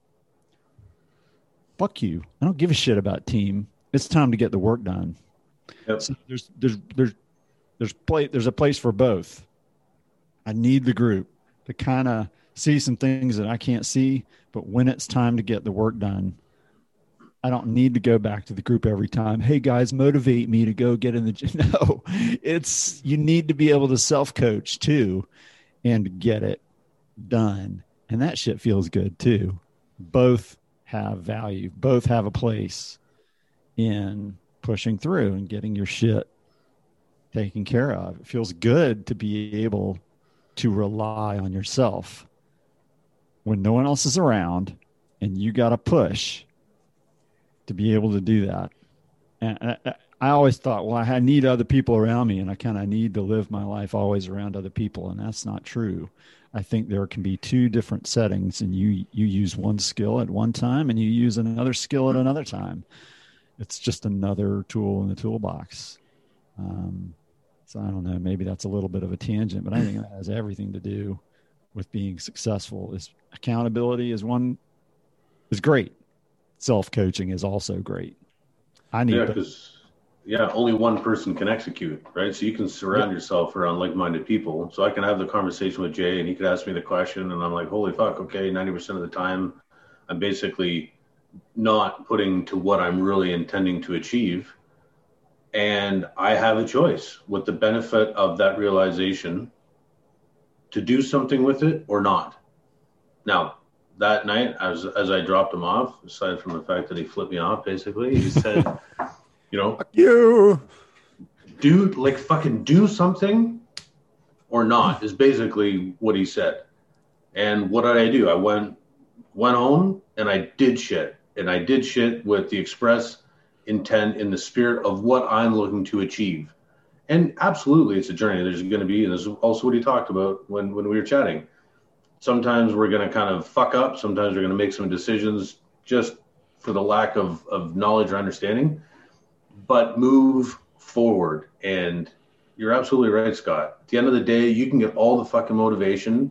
fuck you. I don't give a shit about team. It's time to get the work done. Yep. So there's there's there's there's play there's a place for both. I need the group to kind of see some things that I can't see, but when it's time to get the work done, I don't need to go back to the group every time. Hey guys, motivate me to go get in the gym. No, it's, you need to be able to self-coach too and get it done. And that shit feels good too. Both have value. Both have a place in pushing through and getting your shit taken care of. It feels good to be able to rely on yourself when no one else is around and you got to push to be able to do that. And I, I always thought, well, I need other people around me and I kind of need to live my life always around other people. And that's not true. I think there can be two different settings and you, you use one skill at one time and you use another skill at another time. It's just another tool in the toolbox. Um, so I don't know, maybe that's a little bit of a tangent, but I think that has everything to do with being successful. Is accountability is one is great. Self-coaching is also great. I need yeah, because yeah, only one person can execute, right? So you can surround yep. yourself around like-minded people. So I can have the conversation with Jay and he could ask me the question and I'm like, holy fuck, okay, ninety percent of the time I'm basically not putting to what I'm really intending to achieve. And I have a choice with the benefit of that realization to do something with it or not. Now, that night, as as I dropped him off, aside from the fact that he flipped me off, basically, he said, you know, fuck you, dude, like fucking do something or not is basically what he said. And what did I do? I went went home and I did shit. And I did shit with the express intent in the spirit of what I'm looking to achieve. And absolutely, it's a journey. There's going to be, and this is also what he talked about when, when we were chatting. Sometimes we're going to kind of fuck up. Sometimes we're going to make some decisions just for the lack of, of knowledge or understanding, but move forward. And you're absolutely right, Scott. At the end of the day, you can get all the fucking motivation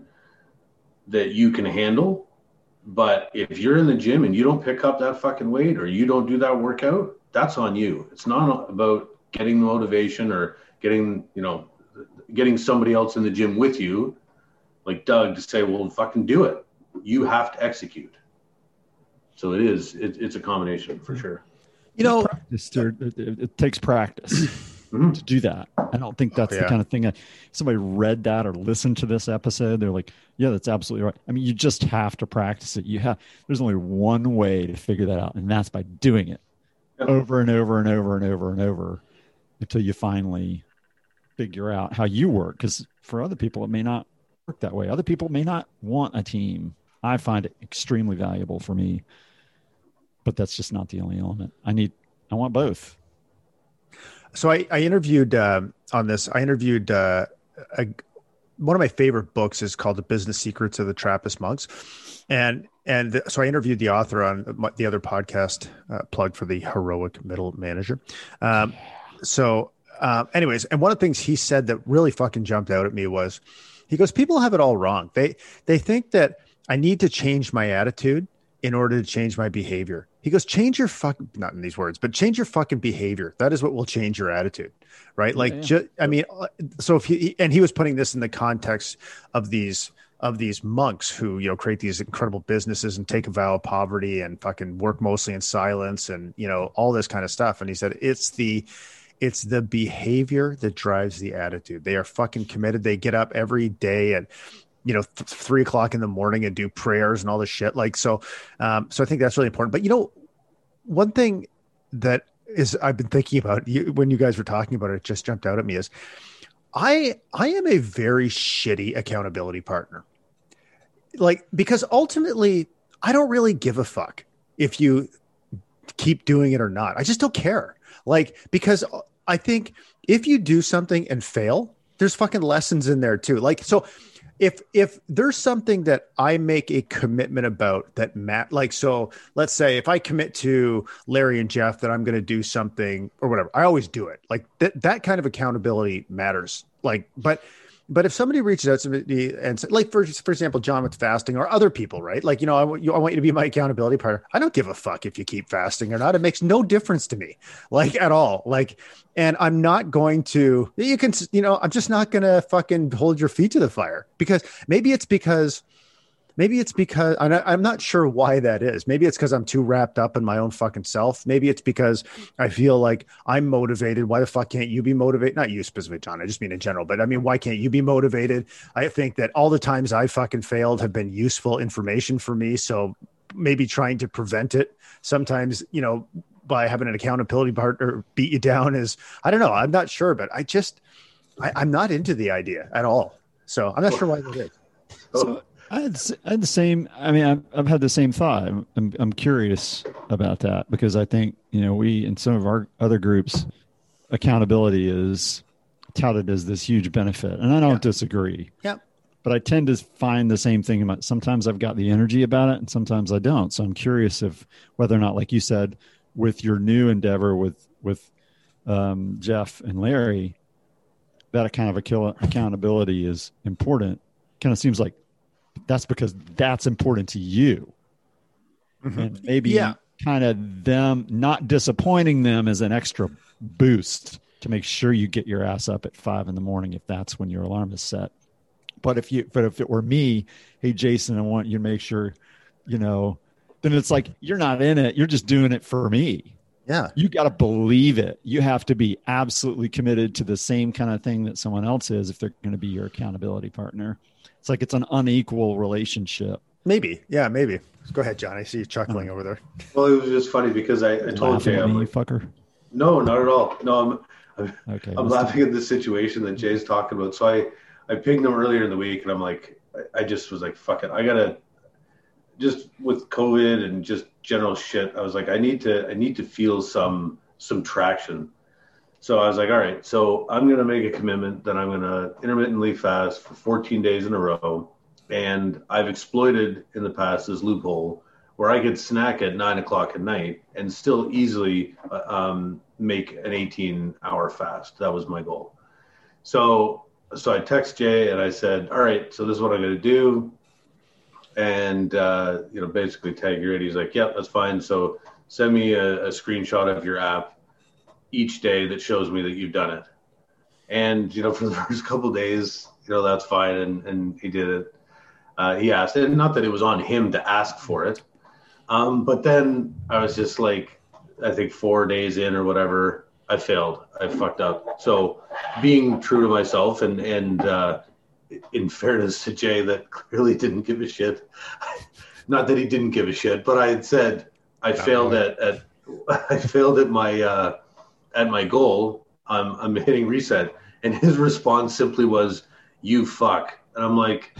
that you can handle. But if you're in the gym and you don't pick up that fucking weight or you don't do that workout, that's on you. It's not about getting the motivation or getting, you know, getting somebody else in the gym with you, like Doug, to say, well, fucking do it. You have to execute. So it is, it, it's a combination for sure. You know, practice, it, it takes practice mm-hmm. to do that. I don't think that's oh, yeah. the kind of thing that somebody read that or listened to this episode. They're like, yeah, that's absolutely right. I mean, you just have to practice it. You have, there's only one way to figure that out. And that's by doing it yep. over and over and over and over and over until you finally figure out how you work. Because for other people, it may not work that way. Other people may not want a team. I find it extremely valuable for me, but that's just not the only element. I need, I want both. So I, I interviewed uh, on this, I interviewed uh, a, one of my favorite books is called The Business Secrets of the Trappist Monks. And, and the, so I interviewed the author on the other podcast, uh, plug for the Heroic Middle Manager. Um, so uh, anyways, and one of the things he said that really fucking jumped out at me was, he goes, people have it all wrong. They, they think that I need to change my attitude in order to change my behavior. he goes, change your fuck, not in these words, but change your fucking behavior. That is what will change your attitude. Right. Like, yeah. Ju- I mean, so if he, and he was putting this in the context of these, of these monks who, you know, create these incredible businesses and take a vow of poverty and fucking work mostly in silence and, you know, all this kind of stuff. And he said, it's the, it's the behavior that drives the attitude. They are fucking committed. They get up every day at, you know, th- three o'clock in the morning and do prayers and all this shit. Like, so, um, so I think that's really important. But, you know, one thing that is, I've been thinking about you, when you guys were talking about it, it just jumped out at me is I, I am a very shitty accountability partner. Like, because ultimately I don't really give a fuck if you keep doing it or not. I just don't care. Like, because I think if you do something and fail, there's fucking lessons in there too. Like, so if, if there's something that I make a commitment about that Matt, like, so let's say if I commit to Larry and Jeff that I'm going to do something or whatever, I always do it. Like that, that kind of accountability matters. Like, but But if somebody reaches out to me and said, like, for, for example, John with fasting or other people, right? Like, you know, I want you, I want you to be my accountability partner. I don't give a fuck if you keep fasting or not. It makes no difference to me, like at all. Like, and I'm not going to, you can, you know, I'm just not going to fucking hold your feet to the fire because maybe it's because Maybe it's because I'm not sure why that is. Maybe it's because I'm too wrapped up in my own fucking self. Maybe it's because I feel like I'm motivated. Why the fuck can't you be motivated? Not you specifically, John. I just mean in general. But I mean, why can't you be motivated? I think that all the times I fucking failed have been useful information for me. So maybe trying to prevent it sometimes, you know, by having an accountability partner beat you down is, I don't know. I'm not sure, but I just, I, I'm not into the idea at all. So I'm not sure why that is. So, I had, I had the same. I mean, I've, I've had the same thought. I'm, I'm I'm curious about that because I think you know we in some of our other groups, accountability is touted as this huge benefit, and I don't yeah. disagree. Yeah. But I tend to find the same thing. About, sometimes I've got the energy about it, and sometimes I don't. So I'm curious if whether or not, like you said, with your new endeavor with with um, Jeff and Larry, that kind of accountability is important. Kind of seems like. That's because that's important to you. Mm-hmm. And maybe yeah. kind of them not disappointing them as an extra boost to make sure you get your ass up at five in the morning if that's when your alarm is set. But if you, but if it were me, hey, Jason, I want you to make sure, you know, then it's like, you're not in it. You're just doing it for me. Yeah. You got to believe it. You have to be absolutely committed to the same kind of thing that someone else is if they're going to be your accountability partner. It's like it's an unequal relationship. Maybe. Yeah, maybe. Go ahead, John. I see you chuckling oh. over there. Well, it was just funny because I, I told Jay, I'm me, like, fucker. No, not at all. No, I'm I'm, okay, I'm laughing at the situation that Jay's talking about. So I, I pinged him earlier in the week and I'm like, I, I just was like, fuck it. I got to, just with COVID and just general shit, I was like, I need to, I need to feel some, some traction. So I was like, all right, so I'm going to make a commitment that I'm going to intermittently fast for fourteen days in a row. And I've exploited in the past this loophole where I could snack at nine o'clock at night and still easily uh, um, make an eighteen hour fast. That was my goal. So, so I text Jay and I said, all right, so this is what I'm going to do. And, uh, you know, basically tag you ready. He's like, yep, that's fine. So send me a, a screenshot of your app each day that shows me that you've done it. And, you know, for the first couple of days, you know, that's fine. And, and he did it. Uh, he asked, and not that it was on him to ask for it. Um, but then I was just like, I think four days in or whatever, I failed. I fucked up. So being true to myself and, and, uh, in fairness to Jay that clearly didn't give a shit, not that he didn't give a shit, but I had said, I not failed really. at, at, I failed at my, uh, at my goal. I'm, I'm hitting reset. And his response simply was, you fuck. And I'm like,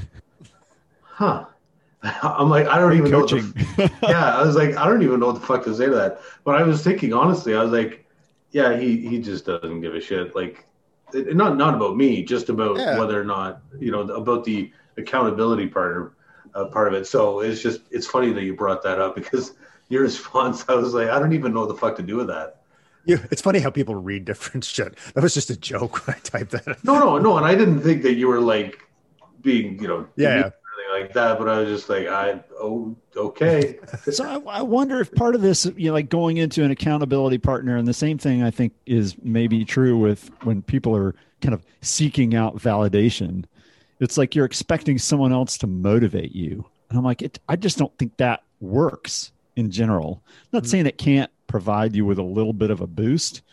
huh. I'm like, I don't even Coaching. know. What the, yeah. I was like, I don't even know what the fuck to say to that. But I was thinking, honestly, I was like, yeah, he, he just doesn't give a shit. Like, it, not, not about me, just about yeah. whether or not, you know, about the accountability part, uh, part of it. So it's just, it's funny that you brought that up because your response, I was like, I don't even know what the fuck to do with that. Yeah, it's funny how people read different shit. That was just a joke when I typed that. No, no, no. And I didn't think that you were like being, you know, yeah, yeah. or anything like that, but I was just like, I, oh, okay. So I, I wonder if part of this, you know, like going into an accountability partner, and the same thing I think is maybe true with when people are kind of seeking out validation. It's like you're expecting someone else to motivate you. And I'm like, it, I just don't think that works in general. I'm not mm-hmm. saying it can't provide you with a little bit of a boost,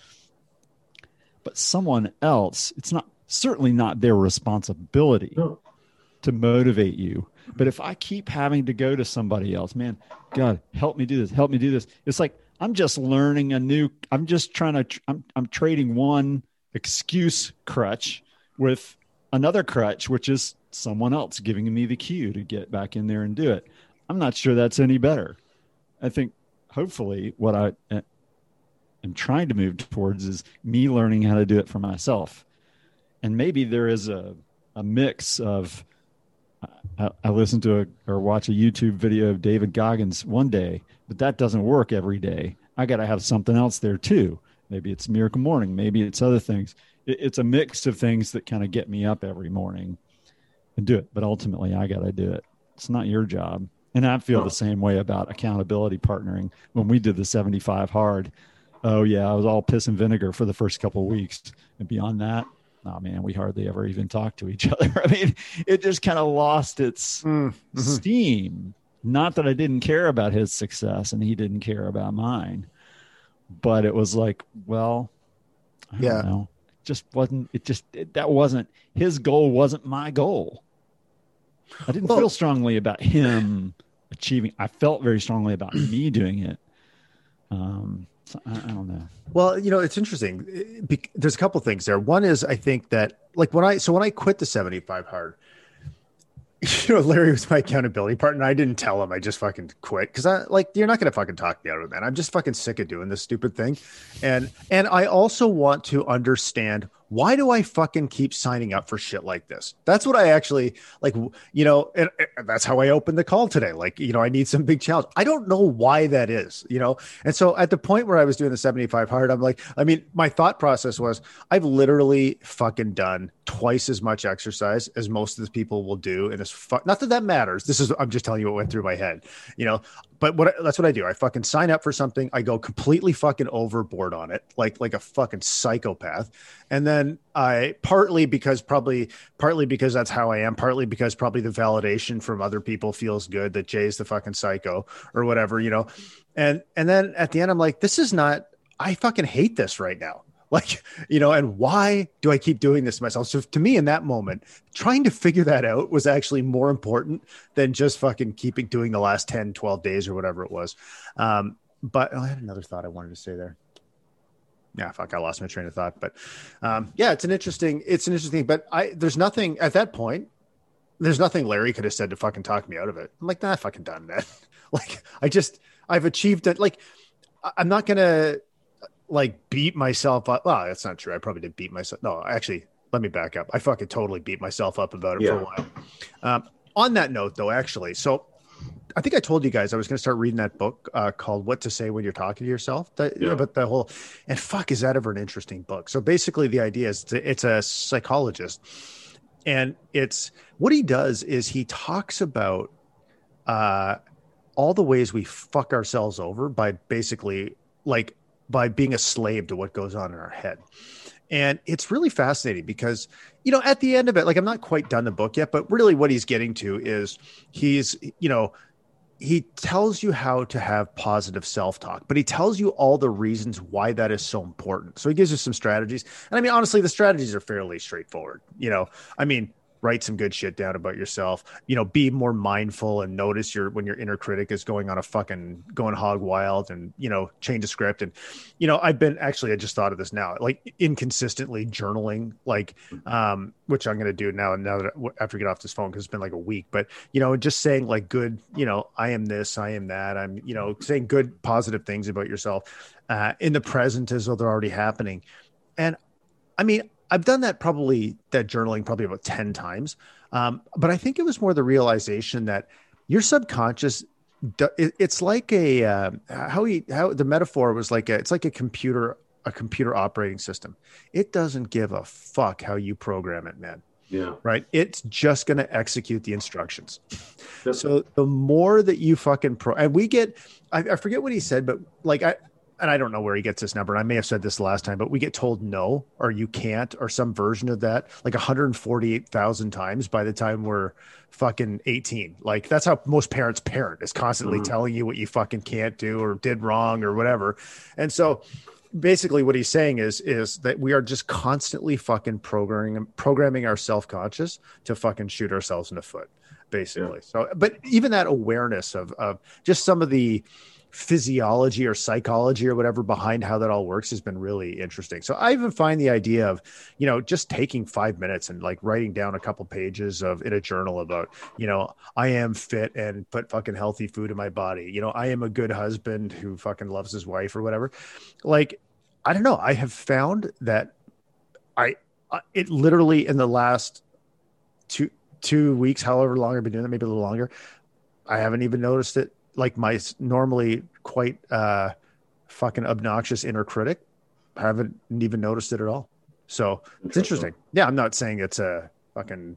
but someone else, it's not certainly not their responsibility no. to motivate you. But if I keep having to go to somebody else, man, God, help me do this, help me do this. It's like, I'm just learning a new, I'm just trying to, tr- I'm, I'm trading one excuse crutch with another crutch, which is someone else giving me the cue to get back in there and do it. I'm not sure that's any better. I think hopefully what I am trying to move towards is me learning how to do it for myself. And maybe there is a, a mix of, I, I listened to a, or watch a YouTube video of David Goggins one day, but that doesn't work every day. I got to have something else there too. Maybe it's Miracle Morning. Maybe it's other things. It, it's a mix of things that kind of get me up every morning and do it. But ultimately I got to do it. It's not your job. And I feel the same way about accountability partnering. When we did the seventy-five hard, oh yeah, I was all piss and vinegar for the first couple of weeks. And beyond that, oh man, we hardly ever even talked to each other. I mean, it just kind of lost its mm-hmm. steam. Not that I didn't care about his success and he didn't care about mine, but it was like, well, I don't yeah. know. It just wasn't, it just, it, that wasn't, his goal wasn't my goal. I didn't well, feel strongly about him achieving. I felt very strongly about me doing it. Um, so I, I don't know. Well, you know, it's interesting. There's a couple things there. One is I think that like when I, so when I quit the seventy-five hard, you know, Larry was my accountability partner. I didn't tell him. I just fucking quit. Cause I like, you're not going to fucking talk me out of that. I'm just fucking sick of doing this stupid thing. And, and I also want to understand, why do I fucking keep signing up for shit like this? That's what I actually like, you know, and, and that's how I opened the call today. Like, you know, I need some big challenge. I don't know why that is, you know? And so at the point where I was doing the seventy-five hard, I'm like, I mean, my thought process was I've literally fucking done twice as much exercise as most of the people will do. And it's fu- not that that matters. This is, I'm just telling you what went through my head, you know, but what that's what I do. I fucking sign up for something. I go completely fucking overboard on it. Like, like a fucking psychopath. And then I partly because probably partly because that's how I am, partly because probably the validation from other people feels good that Jay's the fucking psycho or whatever, you know? And, and then at the end, I'm like, this is not, I fucking hate this right now. Like, you know, and why do I keep doing this to myself? So to me in that moment, trying to figure that out was actually more important than just fucking keeping doing the last ten, twelve days or whatever it was. Um, but oh, I had another thought I wanted to say there. Yeah, fuck, I lost my train of thought, but um, yeah, it's an interesting, it's an interesting, but I, there's nothing at that point, there's nothing Larry could have said to fucking talk me out of it. I'm like, nah, I fucking done that. Like, I just, I've achieved it. Like, I'm not going to like beat myself up. Well, that's not true. I probably did beat myself. No, actually, let me back up. I fucking totally beat myself up about it yeah. for a while. Um, on that note though, actually, so I think I told you guys I was going to start reading that book uh, called What to Say When You're Talking to Yourself. That, yeah. But the whole, and fuck, is that ever an interesting book? So basically the idea is to, it's a psychologist, and it's what he does is he talks about uh, all the ways we fuck ourselves over by basically like by being a slave to what goes on in our head. And it's really fascinating because, you know, at the end of it, like I'm not quite done the book yet, but really what he's getting to is he's, you know, he tells you how to have positive self-talk, but he tells you all the reasons why that is so important. So he gives you some strategies. And I mean, honestly, the strategies are fairly straightforward. You know, I mean, write some good shit down about yourself, you know, be more mindful and notice your, when your inner critic is going on a fucking going hog wild, and, you know, change the script. And, you know, I've been actually, I just thought of this now, like inconsistently journaling, like, um, which I'm going to do now. And now that after I get off this phone, cause it's been like a week, but, you know, just saying like good, you know, I am this, I am that, I'm, you know, saying good, positive things about yourself, uh, in the present as though they're already happening. And I mean, I've done that probably that journaling probably about ten times. Um, but I think it was more the realization that your subconscious, it's like a, uh, how he, how the metaphor was like, a, it's like a computer, a computer operating system. It doesn't give a fuck how you program it, man. Yeah. Right. It's just going to execute the instructions. Yep. So the more that you fucking pro, and we get, I, I forget what he said, but like I, and I don't know where he gets this number. I may have said this last time, but we get told no, or you can't, or some version of that, like one hundred forty-eight thousand times by the time we're fucking eighteen. Like that's how most parents parent, is constantly Mhm. telling you what you fucking can't do or did wrong or whatever. And so basically what he's saying is, is that we are just constantly fucking programming, programming our self-conscious to fucking shoot ourselves in the foot, basically. Yeah. So, but even that awareness of, of just some of the physiology or psychology or whatever behind how that all works has been really interesting. So I even find the idea of, you know, just taking five minutes and like writing down a couple pages of in a journal about, you know, I am fit and put fucking healthy food in my body. You know, I am a good husband who fucking loves his wife or whatever. Like, I don't know. I have found that I, I it literally in the last two, two weeks, however long I've been doing it, maybe a little longer, I haven't even noticed it. Like my normally quite uh, fucking obnoxious inner critic, I haven't even noticed it at all. So it's interesting. Yeah, I'm not saying it's a fucking.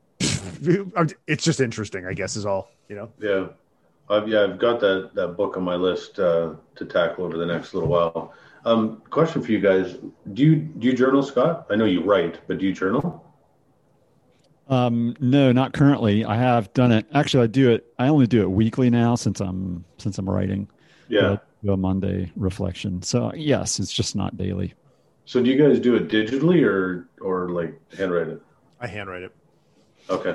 It's just interesting, I guess, is all, you know. Yeah, I've yeah I've got that that book on my list uh, to tackle over the next little while. Um, question for you guys: Do you do you journal, Scott? I know you write, but do you journal? Um, no, not currently. I have done it. Actually, I do it. I only do it weekly now since I'm since I'm writing. Yeah. A Monday reflection. So yes, it's just not daily. So do you guys do it digitally or or like handwrite it? I handwrite it. Okay.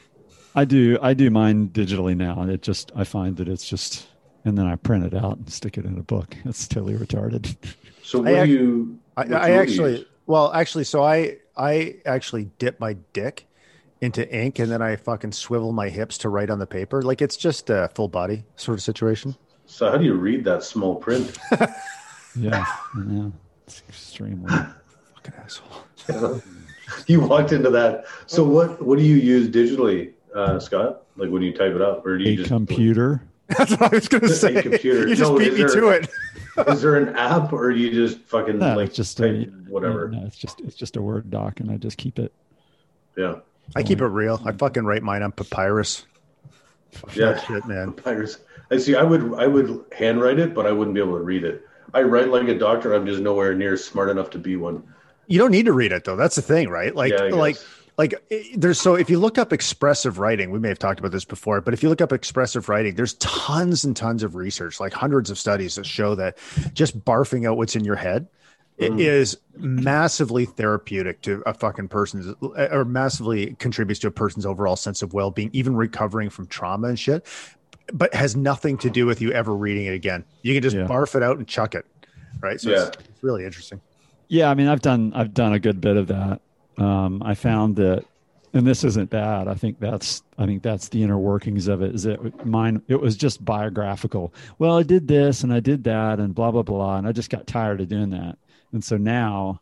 I do. I do mine digitally now, and it just I find that it's just, and then I print it out and stick it in a book. It's totally retarded. So what I do you? I, what I tool do you actually, use? well, actually, so I I actually dip my dick into ink and then I fucking swivel my hips to write on the paper. Like it's just a full body sort of situation. So how do you read that small print? Yeah, yeah, it's extremely Fucking asshole. You walked into that. So what what do you use digitally, uh, Scott? Like when you type it up, or do you a just computer. That's what I was going to say. A computer. You just No, beat is me there- to it. Is there an app, or do you just fucking No, like it's just type a whatever? No, it's just it's just a Word doc, and I just keep it. Yeah, I keep it real. I fucking write mine on papyrus. Fuck Yeah. that shit, man. papyrus. I see. I would I would handwrite it, but I wouldn't be able to read it. I write like a doctor. I'm just nowhere near smart enough to be one. You don't need to read it though. That's the thing, right? Like, Yeah, I like, guess. like it- there's so if you look up expressive writing, we may have talked about this before, but if you look up expressive writing, there's tons and tons of research, like hundreds of studies that show that just barfing out what's in your head it Mm. is massively therapeutic to a fucking person's, or massively contributes to a person's overall sense of well-being, even recovering from trauma and shit, but has nothing to do with you ever reading it again. You can just Yeah. barf it out and chuck it. Right. So Yeah. it's, it's really interesting. Yeah, I mean, I've done I've done a good bit of that. Um, I found that, and this isn't bad. I think that's I think that's the inner workings of it. Is that mine? It was just biographical. Well, I did this and I did that and blah blah blah, and I just got tired of doing that. And so now,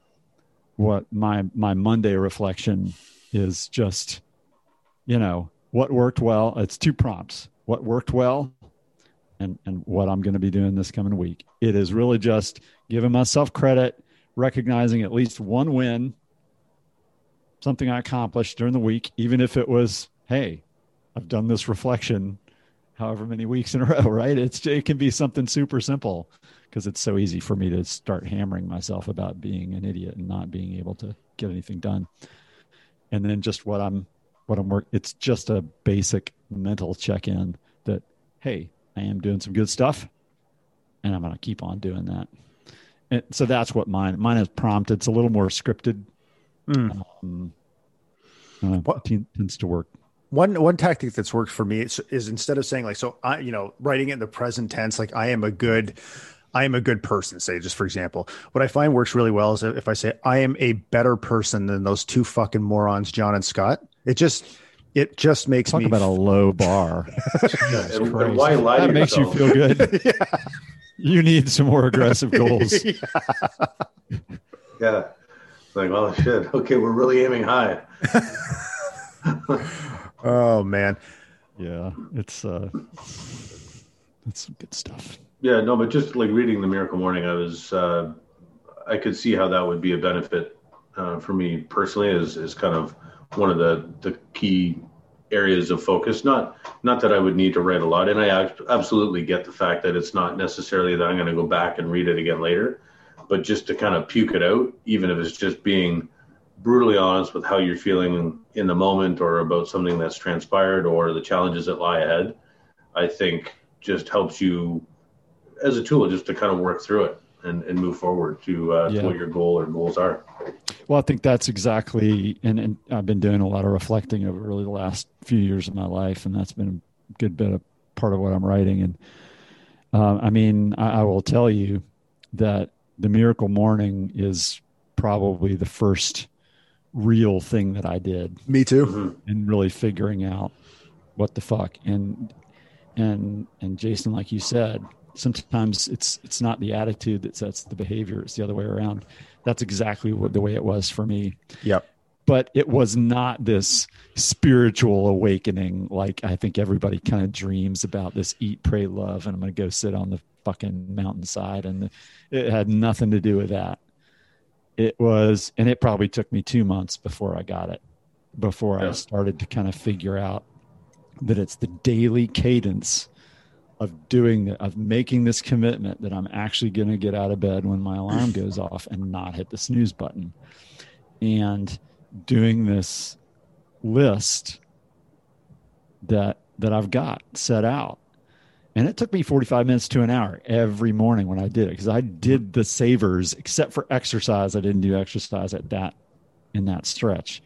what my my Monday reflection is just, you know, what worked well. It's two prompts: what worked well, and and what I'm going to be doing this coming week. It is really just giving myself credit, recognizing at least one win, something I accomplished during the week, even if it was, hey, I've done this reflection however many weeks in a row, right? It's it can be something super simple because it's so easy for me to start hammering myself about being an idiot and not being able to get anything done. And then just what I'm what I'm work it's just a basic mental check-in that, hey, I am doing some good stuff and I'm going to keep on doing that. And so that's what mine mine is prompted. It's a little more scripted. Mm. Um, uh, What- tends to work. One one tactic that's worked for me is, is instead of saying like, so I, you know, writing it in the present tense, like I am a good, I am a good person, say, just for example, what I find works really well is if I say I am a better person than those two fucking morons, John and Scott. It just, it just makes Talk me about a low bar. Yeah, and, and Christ. why lie to That makes you yourself? feel good. You need some more aggressive goals. Yeah. Like, well, shit. Okay, we're really aiming high. Oh man. Yeah, it's uh, it's some good stuff. Yeah, no, but just like reading the Miracle Morning, I was, uh, I could see how that would be a benefit uh, for me personally is is kind of one of the the key areas of focus. Not not that I would need to write a lot, and I absolutely get the fact that it's not necessarily that I'm going to go back and read it again later, but just to kind of puke it out, even if it's just being brutally honest with how you're feeling in the moment or about something that's transpired or the challenges that lie ahead, I think just helps you as a tool just to kind of work through it and, and move forward to, uh, yeah. to what your goal or goals are. Well, I think that's exactly, and, and I've been doing a lot of reflecting over really the last few years of my life, and that's been a good bit of part of what I'm writing. And uh, I mean, I, I will tell you that the Miracle Morning is probably the first real thing that I did. Me too. Mm-hmm. And really figuring out what the fuck. And, and, and Jason, like you said, sometimes it's, it's not the attitude that sets the behavior. It's the other way around. That's exactly what the way it was for me. Yep. But it was not this spiritual awakening. Like I think everybody kind of dreams about this eat, pray, love, and I'm going to go sit on the fucking mountainside. And it had nothing to do with that. It was, and it probably took me two months before I got it, before yeah. I started to kind of figure out that it's the daily cadence of doing it, of making this commitment that I'm actually going to get out of bed when my alarm goes off and not hit the snooze button, and doing this list that, that I've got set out. And it took me forty-five minutes to an hour every morning when I did it, because I did the savers, except for exercise. I didn't do exercise at that, in that stretch.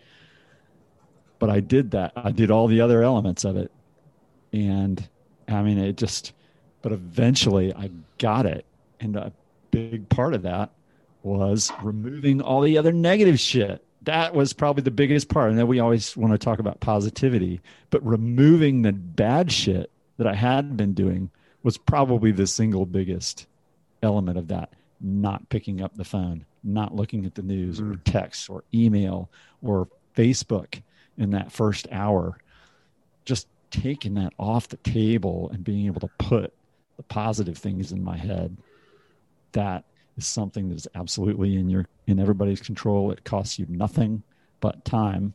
But I did that. I did all the other elements of it. And I mean, it just, but eventually I got it. And a big part of that was removing all the other negative shit. That was probably the biggest part. And then we always want to talk about positivity, but removing the bad shit that I had been doing was probably the single biggest element of that. Not picking up the phone, not looking at the news mm. or text or email or Facebook in that first hour, just taking that off the table and being able to put the positive things in my head. That is something that is absolutely in your, in everybody's control. It costs you nothing but time.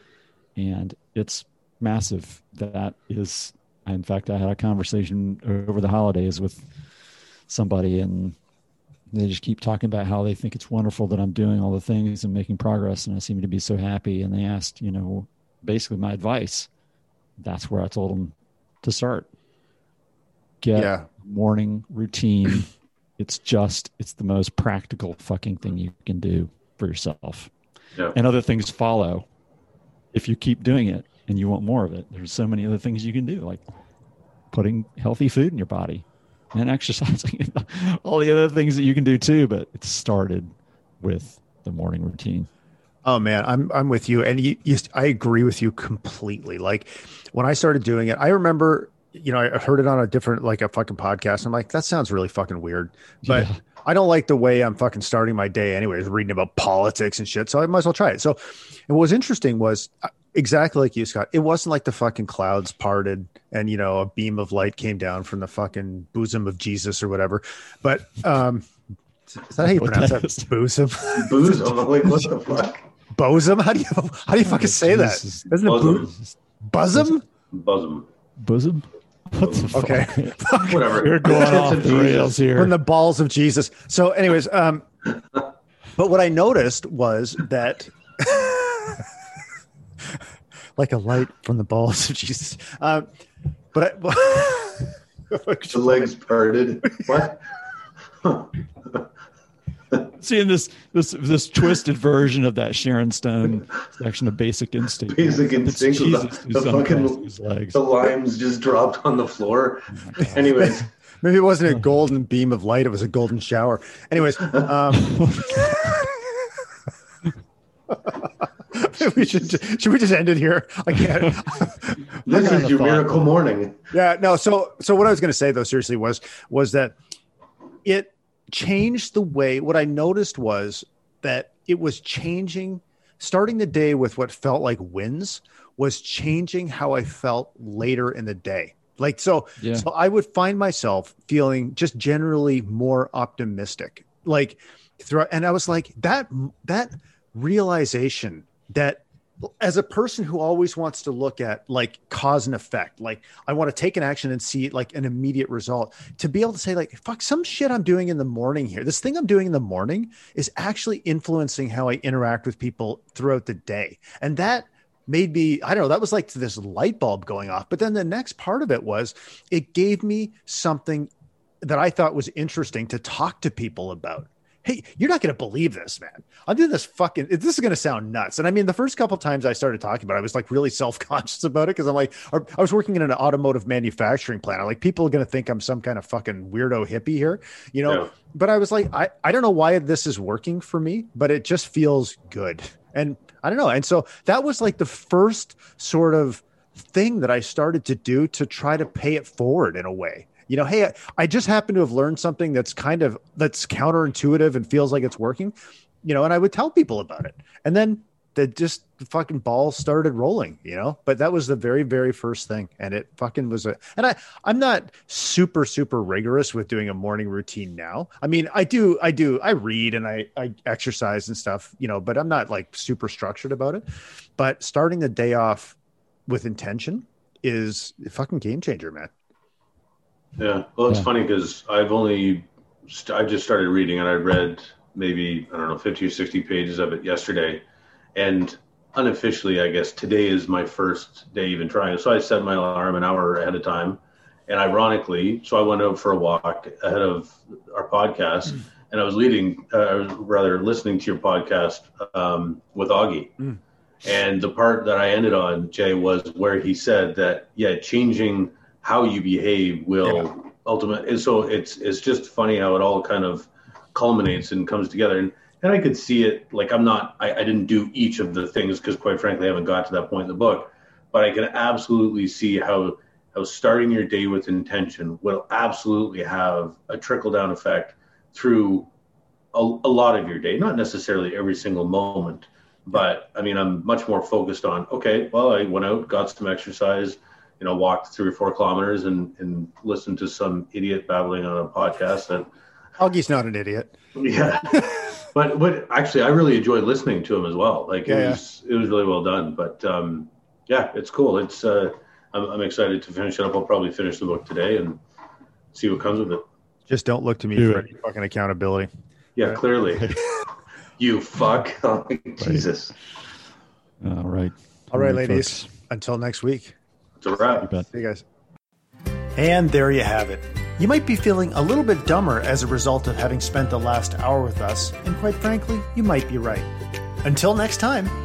And it's massive. That is, in fact, I had a conversation over the holidays with somebody, and they just keep talking about how they think it's wonderful that I'm doing all the things and making progress, and I seem to be so happy. And they asked, you know, basically my advice. That's where I told them to start. Get yeah. morning routine. It's just, it's the most practical fucking thing you can do for yourself. Yeah. And other things follow if you keep doing it. And you want more of it. There's so many other things you can do, like putting healthy food in your body and exercising, all the other things that you can do too. But it started with the morning routine. Oh man, I'm I'm with you, and you, you, I agree with you completely. Like when I started doing it, I remember, you know, I heard it on a different, like a fucking podcast. I'm like, that sounds really fucking weird, but yeah. I don't like the way I'm fucking starting my day anyways, reading about politics and shit. So I might as well try it. So, and what was interesting was exactly like you, Scott. It wasn't like the fucking clouds parted and, you know, a beam of light came down from the fucking bosom of Jesus or whatever. But um, is that how you what pronounce that? that? Bosom? Bosom? Like, what the fuck? Bosom? How do you how do you fucking say that? Isn't it bosom? Bosom? Bosom. Bosom? What the fuck? Okay. Whatever. You're going off the rails here. From the balls of Jesus. So anyways, um, but what I noticed was that like a light from the balls of Jesus. Um, but I, the legs parted. What? Seeing this this this twisted version of that Sharon Stone section of Basic Instinct. Basic Instinct. The, the fucking legs. The limes just dropped on the floor. Oh Anyways. Maybe it wasn't a golden beam of light. It was a golden shower. Anyways. Um, we should, should we just end it here? I can't. This is your miracle morning. Yeah, no. So, so what I was going to say though, seriously, was was that it changed the way. What I noticed was that it was changing. Starting the day with what felt like wins was changing how I felt later in the day. Like so, yeah. so I would find myself feeling just generally more optimistic. Like, throughout, and I was like that that. realization that as a person who always wants to look at like cause and effect, like I want to take an action and see like an immediate result, to be able to say like, fuck, some shit I'm doing in the morning here, this thing I'm doing in the morning is actually influencing how I interact with people throughout the day. And that made me, I don't know, that was like this light bulb going off. But then the next part of it was, it gave me something that I thought was interesting to talk to people about. Hey, you're not going to believe this, man. I'm doing this fucking, this is going to sound nuts. And I mean, the first couple of times I started talking about it, I was like really self-conscious about it. Cause I'm like, I was working in an automotive manufacturing plant. I'm like, people are going to think I'm some kind of fucking weirdo hippie here, you know? Yeah. But I was like, I, I don't know why this is working for me, but it just feels good. And I don't know. And so that was like the first sort of thing that I started to do to try to pay it forward in a way. You know, hey, I just happen to have learned something that's kind of, that's counterintuitive and feels like it's working, you know, and I would tell people about it. And then the just the fucking ball started rolling, you know, but that was the very, very first thing. And it fucking was a, and I, I'm not super, super rigorous with doing a morning routine now. I mean, I do, I do, I read and I, I exercise and stuff, you know, but I'm not like super structured about it. But starting the day off with intention is a fucking game changer, man. Yeah, well, it's yeah. funny because I've only, st- I just started reading and I read maybe, I don't know, fifty or sixty pages of it yesterday. And unofficially, I guess today is my first day even trying. So I set my alarm an hour ahead of time. And ironically, so I went out for a walk ahead of our podcast mm. and I was leading, uh, rather listening to your podcast um, with Augie. Mm. And the part that I ended on, Jay, was where he said that, yeah, changing how you behave will yeah. ultimately. And so it's it's just funny how it all kind of culminates and comes together. And and I could see it, like I'm not, I, I didn't do each of the things because quite frankly, I haven't got to that point in the book, but I can absolutely see how, how starting your day with intention will absolutely have a trickle down effect through a, a lot of your day, not necessarily every single moment, but I mean, I'm much more focused on, okay, well, I went out, got some exercise, you know, walked three or four kilometers and, and listened to some idiot babbling on a podcast. And Augie's not an idiot. Yeah. but, but actually I really enjoyed listening to him as well. Like yeah, it was, yeah. it was really well done, but um, yeah, it's cool. It's uh, I'm, I'm excited to finish it up. I'll probably finish the book today and see what comes with it. Just don't look to me Do for it. any fucking accountability. Yeah, right. Clearly. You fuck. Oh, Jesus. All right. All right, ladies. Folks. Until next week. It's a wrap. See you guys. And there you have it. You might be feeling a little bit dumber as a result of having spent the last hour with us, and quite frankly, you might be right. Until next time.